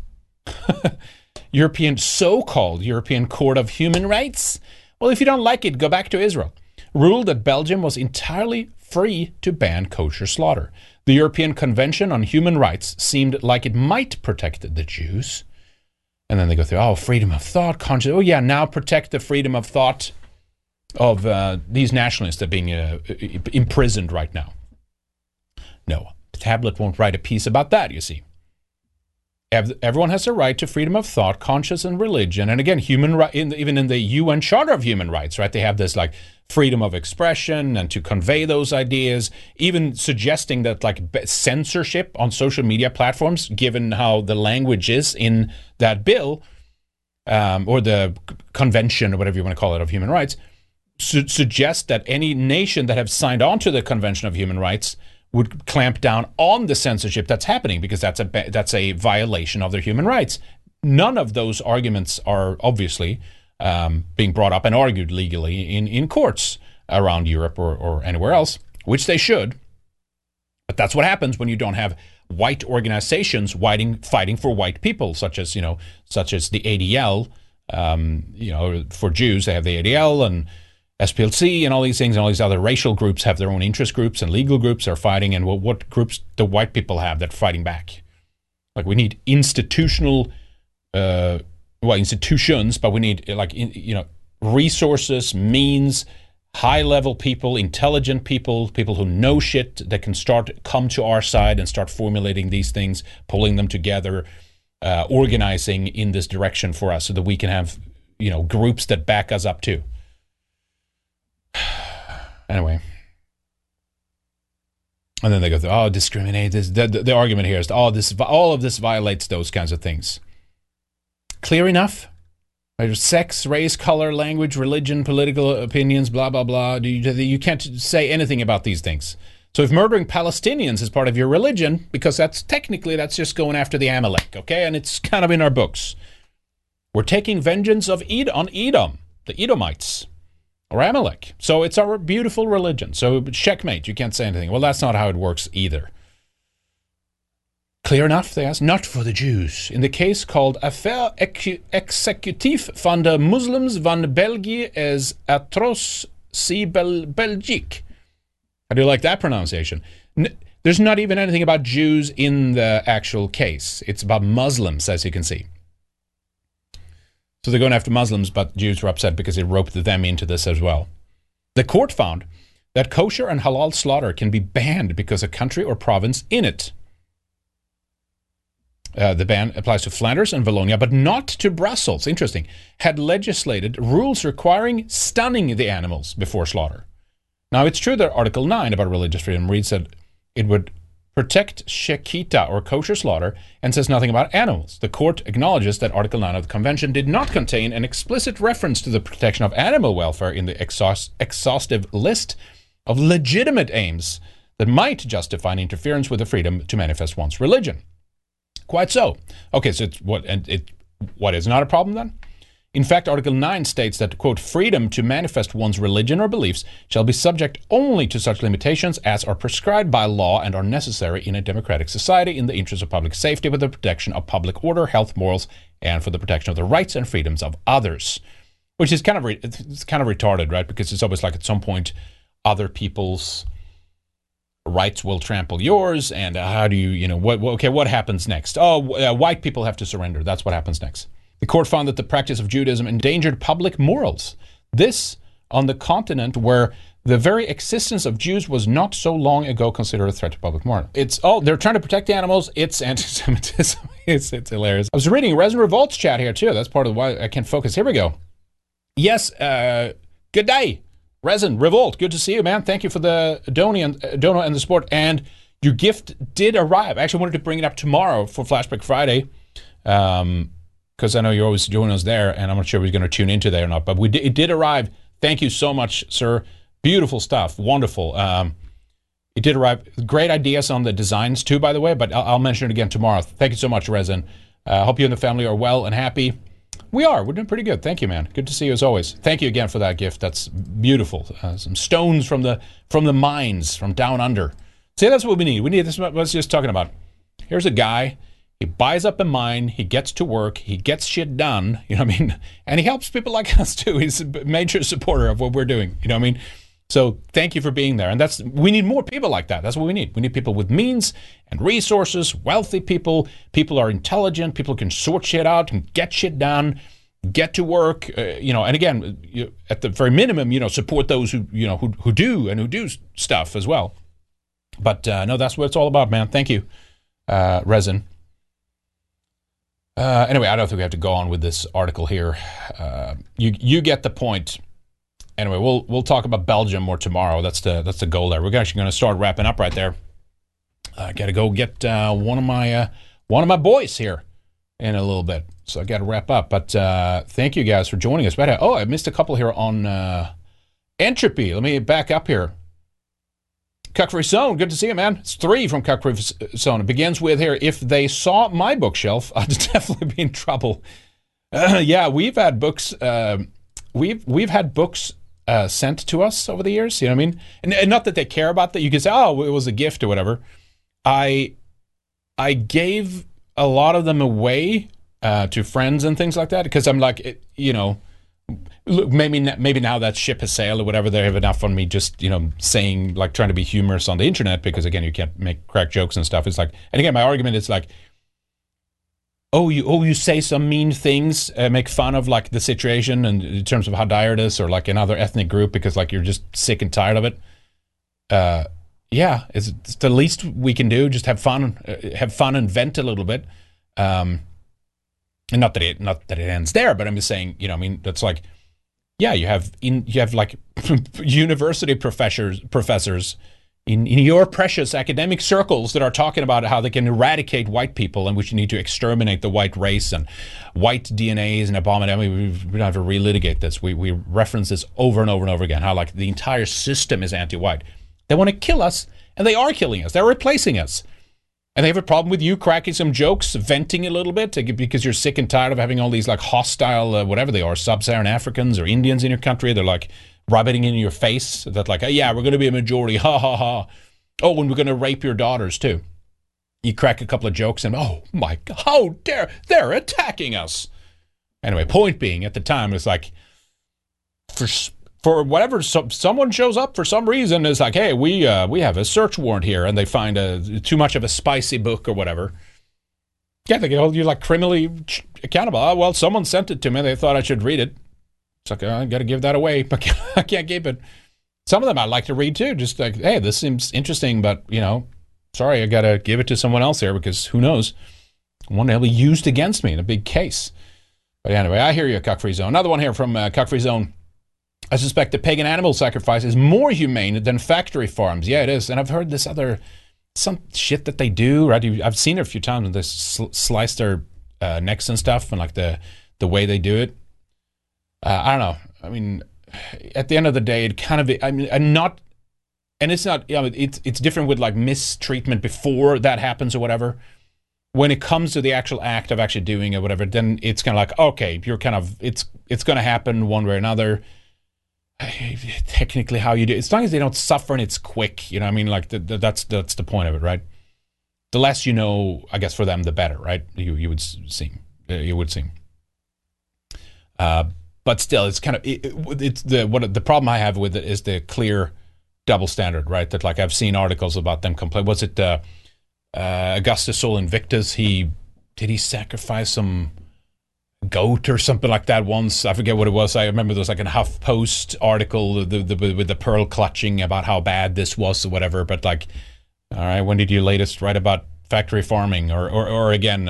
So-called European Court of Human Rights. Well, if you don't like it, go back to Israel. Ruled that Belgium was entirely free to ban kosher slaughter. The European Convention on Human Rights seemed like it might protect the Jews. And then they go through, freedom of thought, conscience. Oh, yeah, now protect the freedom of thought of these nationalists that are being imprisoned right now. No, Tablet won't write a piece about that, you see. Everyone has a right to freedom of thought, conscience, and religion. And again, even in the UN Charter of Human Rights, right? They have this like freedom of expression and to convey those ideas. Even suggesting that like censorship on social media platforms, given how the language is in that bill, or the convention or whatever you want to call it of human rights, suggest that any nation that have signed on to the Convention of Human Rights would clamp down on the censorship that's happening because that's a violation of their human rights. None of those arguments are obviously being brought up and argued legally in courts around Europe or anywhere else, which they should. But that's what happens when you don't have white organizations fighting for white people, such as the ADL. For Jews, they have the ADL and SPLC and all these things, and all these other racial groups have their own interest groups and legal groups are fighting. And what groups the white people have that are fighting back? Like we need institutions, but we need resources, means, high-level people, intelligent people who know shit that can come to our side and start formulating these things, pulling them together, organizing in this direction for us so that we can have groups that back us up too. Anyway, and then they go, discriminate. The argument here is, all of this violates those kinds of things. Clear enough? Sex, race, color, language, religion, political opinions, blah, blah, blah. You can't say anything about these things. So if murdering Palestinians is part of your religion, because that's just going after the Amalek, okay? And it's kind of in our books. We're taking vengeance on Edom, the Edomites. Or Amalek. So it's our beautiful religion. So checkmate, you can't say anything. Well, that's not how it works either. Clear enough, they ask? Not for the Jews. In the case called Affaire Executive van de Muslims van België is atroce si Belgique. How do you like that pronunciation? There's not even anything about Jews in the actual case. It's about Muslims, as you can see. So they're going after Muslims, but Jews were upset because it roped them into this as well. The court found that kosher and halal slaughter can be banned because a country or province in it. The ban applies to Flanders and Wallonia, but not to Brussels. Interesting. Had legislated rules requiring stunning the animals before slaughter. Now, it's true that Article 9 about religious freedom reads that it would protect shechita or kosher slaughter and says nothing about animals. The court acknowledges that Article 9 of the Convention did not contain an explicit reference to the protection of animal welfare in the exhaustive list of legitimate aims that might justify an interference with the freedom to manifest one's religion. Quite so. Okay, so what is not a problem then? In fact, Article 9 states that, quote, freedom to manifest one's religion or beliefs shall be subject only to such limitations as are prescribed by law and are necessary in a democratic society in the interest of public safety, with the protection of public order, health, morals, and for the protection of the rights and freedoms of others. Which is kind of retarded, right? Because it's always like at some point other people's rights will trample yours, and how do you, what happens next? White people have to surrender. That's what happens next. The court found that the practice of Judaism endangered public morals. This on the continent where the very existence of Jews was not so long ago considered a threat to public moral. They're trying to protect the animals. It's anti-Semitism. It's hilarious. I was reading Resin Revolt's chat here too. That's part of why I can't focus. Here we go. Yes, good day, Resin Revolt. Good to see you, man. Thank you for the dono and the support. And your gift did arrive. I actually wanted to bring it up tomorrow for Flashback Friday. Because I know you're always joining us there, and I'm not sure if we're going to tune into there or not. But it did arrive. Thank you so much, sir. Beautiful stuff. Wonderful. It did arrive. Great ideas on the designs, too, by the way, but I'll mention it again tomorrow. Thank you so much, Resin. Hope you and the family are well and happy. We are. We're doing pretty good. Thank you, man. Good to see you as always. Thank you again for that gift. That's beautiful. Some stones from the mines, from down under. See, that's what we need. This is what I was just talking about. Here's a guy. He buys up a mine, he gets to work, he gets shit done, you know what I mean? And he helps people like us too. He's a major supporter of what we're doing, you know what I mean? So thank you for being there. And we need more people like that. That's what we need. We need people with means and resources, wealthy people. People are intelligent, people can sort shit out and get shit done, get to work, and again, at the very minimum, support those who do stuff as well. But no, that's what it's all about, man. Thank you, Resin. Anyway, I don't think we have to go on with this article here. You get the point. Anyway, we'll talk about Belgium more tomorrow. That's the goal there. We're actually going to start wrapping up right there. I got to go get one of my boys here in a little bit, so I got to wrap up. But thank you guys for joining us. I missed a couple here on Entropy. Let me back up here. Cuck-Free Zone, good to see you, man. It's 3 from Cuck-Free Zone. It begins with here, if they saw my bookshelf, I'd definitely be in trouble. Yeah, we've had books. We've had books sent to us over the years. You know what I mean? And not that they care about that. You can say, oh, it was a gift or whatever. I gave a lot of them away to friends and things like that because I'm like, look, maybe now that ship has sailed or whatever. They have enough on me just saying, like, trying to be humorous on the internet because again you can't make crack jokes and stuff. It's like, and again my argument is like, you say some mean things, make fun of like the situation and in terms of how dire it is, or like another ethnic group because like you're just sick and tired of it. Yeah, it's the least we can do. Just have fun and vent a little bit. And not that it ends there, but I'm just saying, that's like. Yeah, you have like university professors in your precious academic circles that are talking about how they can eradicate white people and we should need to exterminate the white race and white DNAs and abomination. We don't have to relitigate this. We reference this over and over and over again, how like the entire system is anti-white. They want to kill us, and they are killing us. They're replacing us. And they have a problem with you cracking some jokes, venting a little bit because you're sick and tired of having all these like hostile, whatever they are, sub-Saharan Africans or Indians in your country. They're like rubbing it in your face that like, yeah, we're going to be a majority, ha ha ha. Oh, and we're going to rape your daughters too. You crack a couple of jokes and, oh my God, how dare, they're attacking us. Anyway, point being, at the time, it's like, for whatever, someone shows up for some reason, it's like, hey, we have a search warrant here, and they find too much of a spicy book or whatever. Yeah, they hold you like criminally accountable. Oh, well, someone sent it to me. They thought I should read it. It's like, I got to give that away, but I can't keep it. Some of them I'd like to read too. Just like, hey, this seems interesting, but sorry, I got to give it to someone else here because who knows? One day it'll be used against me in a big case. But anyway, I hear you, Cuck-Free Zone. Another one here from Cuck-Free Zone. I suspect the pagan animal sacrifice is more humane than factory farms. Yeah, it is. And I've heard this some shit that they do, right? I've seen it a few times when they slice their necks and stuff and like the way they do it. I don't know. I mean, at the end of the day, it kind of, I'm not and it's not, it's different with like mistreatment before that happens or whatever. When it comes to the actual act of actually doing it, whatever, then it's kind of like, okay, you're kind of, it's going to happen one way or another. Technically, how you do it, as long as they don't suffer and it's quick, you know what I mean? Like, that's the point of it, right? The less you know, I guess, for them, the better, right? You would seem. But still, it's kind of, it's the problem I have with it is the clear double standard, right? That, like, I've seen articles about them complain. Was it Augustus Sol Invictus? Did he sacrifice some goat or something like that once? I forget what it was. I remember there was like a HuffPost article with the pearl clutching about how bad this was or whatever. But like, all right, when did you latest write about factory farming or again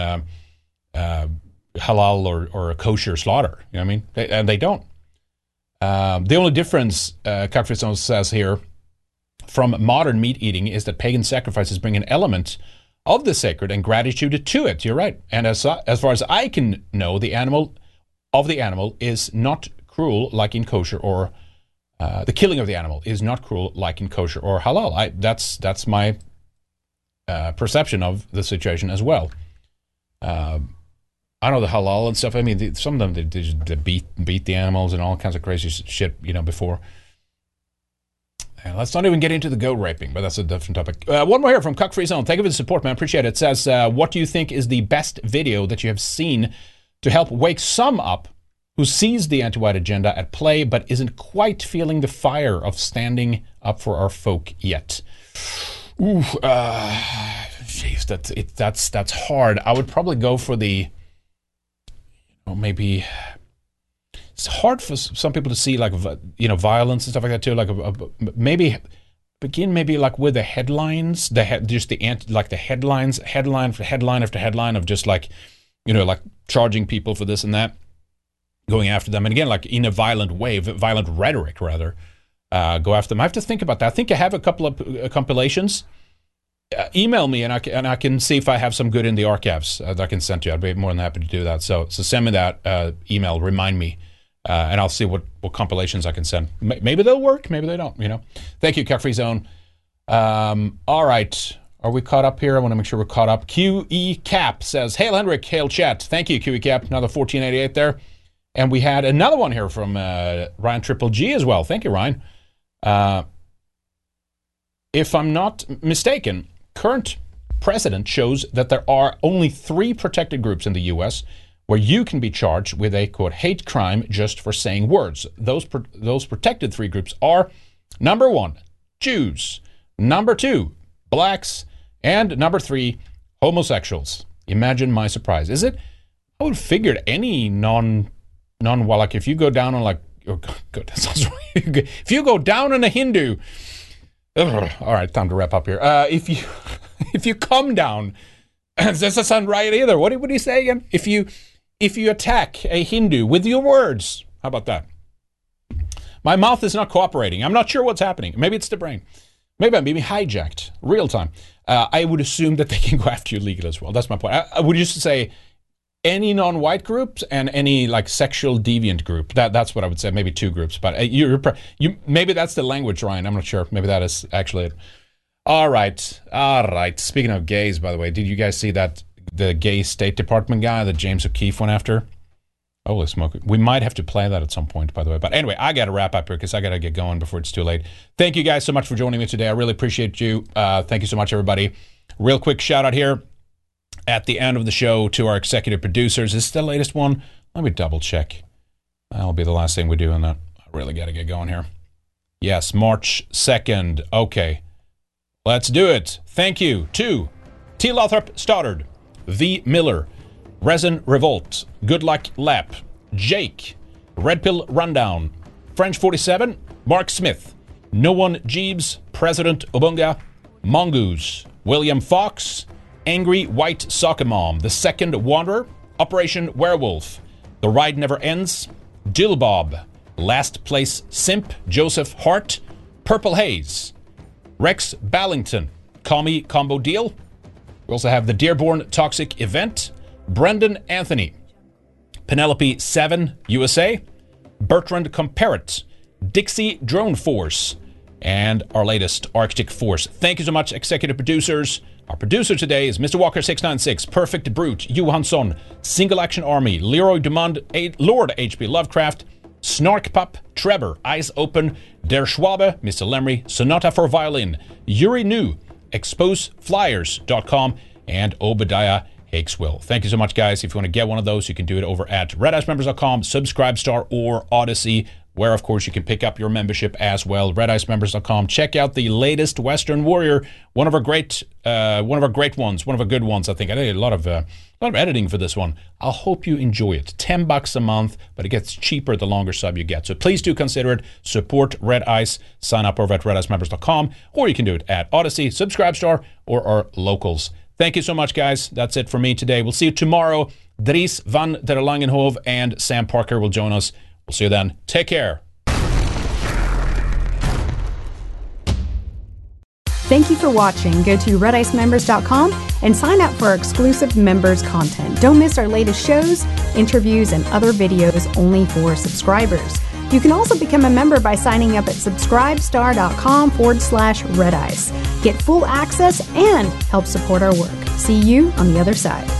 halal or kosher slaughter? You know what I mean? And they don't. The only difference, Kakfrison says here, from modern meat eating is that pagan sacrifices bring an element of the sacred and gratitude to it. You're right. And as far as I can know, the animal is not cruel like in kosher, or the killing of the animal is not cruel like in kosher or halal. That's my perception of the situation as well. I know the halal and stuff. I mean, some of them they beat the animals and all kinds of crazy shit, you know, before. And let's not even get into the goat raping, but that's a different topic. One more here from Cuck Free Zone. Thank you for the support, man. Appreciate it. It says, what do you think is the best video that you have seen to help wake some up who sees the anti-white agenda at play but isn't quite feeling the fire of standing up for our folk yet? Ooh, jeez, that's hard. I would probably go for the, maybe. It's hard for some people to see, like, violence and stuff like that too. Like, maybe begin like with the headlines, headline after headline after headline of just like, like charging people for this and that, going after them, and again, like in a violent way, violent rhetoric rather, go after them. I have to think about that. I think I have a couple of compilations. Email me and I can see if I have some good in the archives that I can send to you. I'd be more than happy to do that. So send me that email. Remind me. And I'll see what compilations I can send. Maybe they'll work, maybe they don't, Thank you, Cuck Free Zone. All right. Are we caught up here? I want to make sure we're caught up. QE Cap says, Hail Henrik, hail chat. Thank you, QE Cap. Another 1488 there. And we had another one here from Ryan Triple G as well. Thank you, Ryan. If I'm not mistaken, current precedent shows that there are only 3 protected groups in the U.S. where you can be charged with a, quote, hate crime just for saying words. Those protected 3 groups are, number 1, Jews, number 2, blacks, and number 3, homosexuals. Imagine my surprise. Is it? I would have figured any like if you go down on like, oh God, that sounds right. If you go down on a Hindu, all right, time to wrap up here. If you come down, does that sound right either? What do you say again? If you attack a Hindu with your words, how about that? My mouth is not cooperating. I'm not sure what's happening. Maybe it's the brain. Maybe I'm being hijacked real time. I would assume that they can go after you legally as well. That's my point. I would just say any non-white groups and any like sexual deviant group. That's what I would say. Maybe 2 groups. But you maybe that's the language, Ryan. I'm not sure. Maybe that is actually it. All right. Speaking of gays, by the way, did you guys see that? The gay State Department guy that James O'Keefe went after? Holy smoke. We might have to play that at some point, by the way. But anyway, I got to wrap up here because I got to get going before it's too late. Thank you guys so much for joining me today. I really appreciate you. Thank you so much, everybody. Real quick shout out here at the end of the show to our executive producers. Is this the latest one? Let me double check. That'll be the last thing we do on that. I really got to get going here. Yes, March 2nd. Okay. Let's do it. Thank you to T. Lothrop Stoddard, V. Miller, Resin Revolt, Good Luck Lap, Jake, Red Pill Rundown, French 47, Mark Smith, No One Jeeves, President Obunga, Mongoose, William Fox, Angry White Soccer Mom, The Second Wanderer, Operation Werewolf, The Ride Never Ends, Dillbob, Last Place Simp, Joseph Hart, Purple Haze, Rex Ballington, Call Me Combo Deal. We also have the Dearborn Toxic Event, Brendan Anthony, Penelope 7 USA, Bertrand Comparet, Dixie Drone Force, and our latest Arctic Force. Thank you so much, executive producers. Our producer today is Mr. Walker696, Perfect Brute, Johansson, Single Action Army, Leroy Dumond, Lord H.P. Lovecraft, Snark Pup, Trevor, Eyes Open, Der Schwabe, Mr. Lemry, Sonata for Violin, Yuri Nu, ExposeFlyers.com, and Obadiah Hakeswill. Thank you so much, guys. If you want to get one of those, you can do it over at RedIceMembers.com, Subscribestar, or Odyssey, where, of course, you can pick up your membership as well. RedIceMembers.com. Check out the latest Western Warrior, one of our good ones, I think. I did a lot of editing for this one. I hope you enjoy it. $10 a month, but it gets cheaper the longer sub you get. So please do consider it. Support Red Ice. Sign up over at RedIceMembers.com, or you can do it at Odyssey, Subscribestar, or our locals. Thank you so much, guys. That's it for me today. We'll see you tomorrow. Dries van der Langenhove and Sam Parker will join us. We'll see you then. Take care. Thank you for watching. Go to redicemembers.com and sign up for our exclusive members content. Don't miss our latest shows, interviews, and other videos only for subscribers. You can also become a member by signing up at subscribestar.com/redice. Get full access and help support our work. See you on the other side.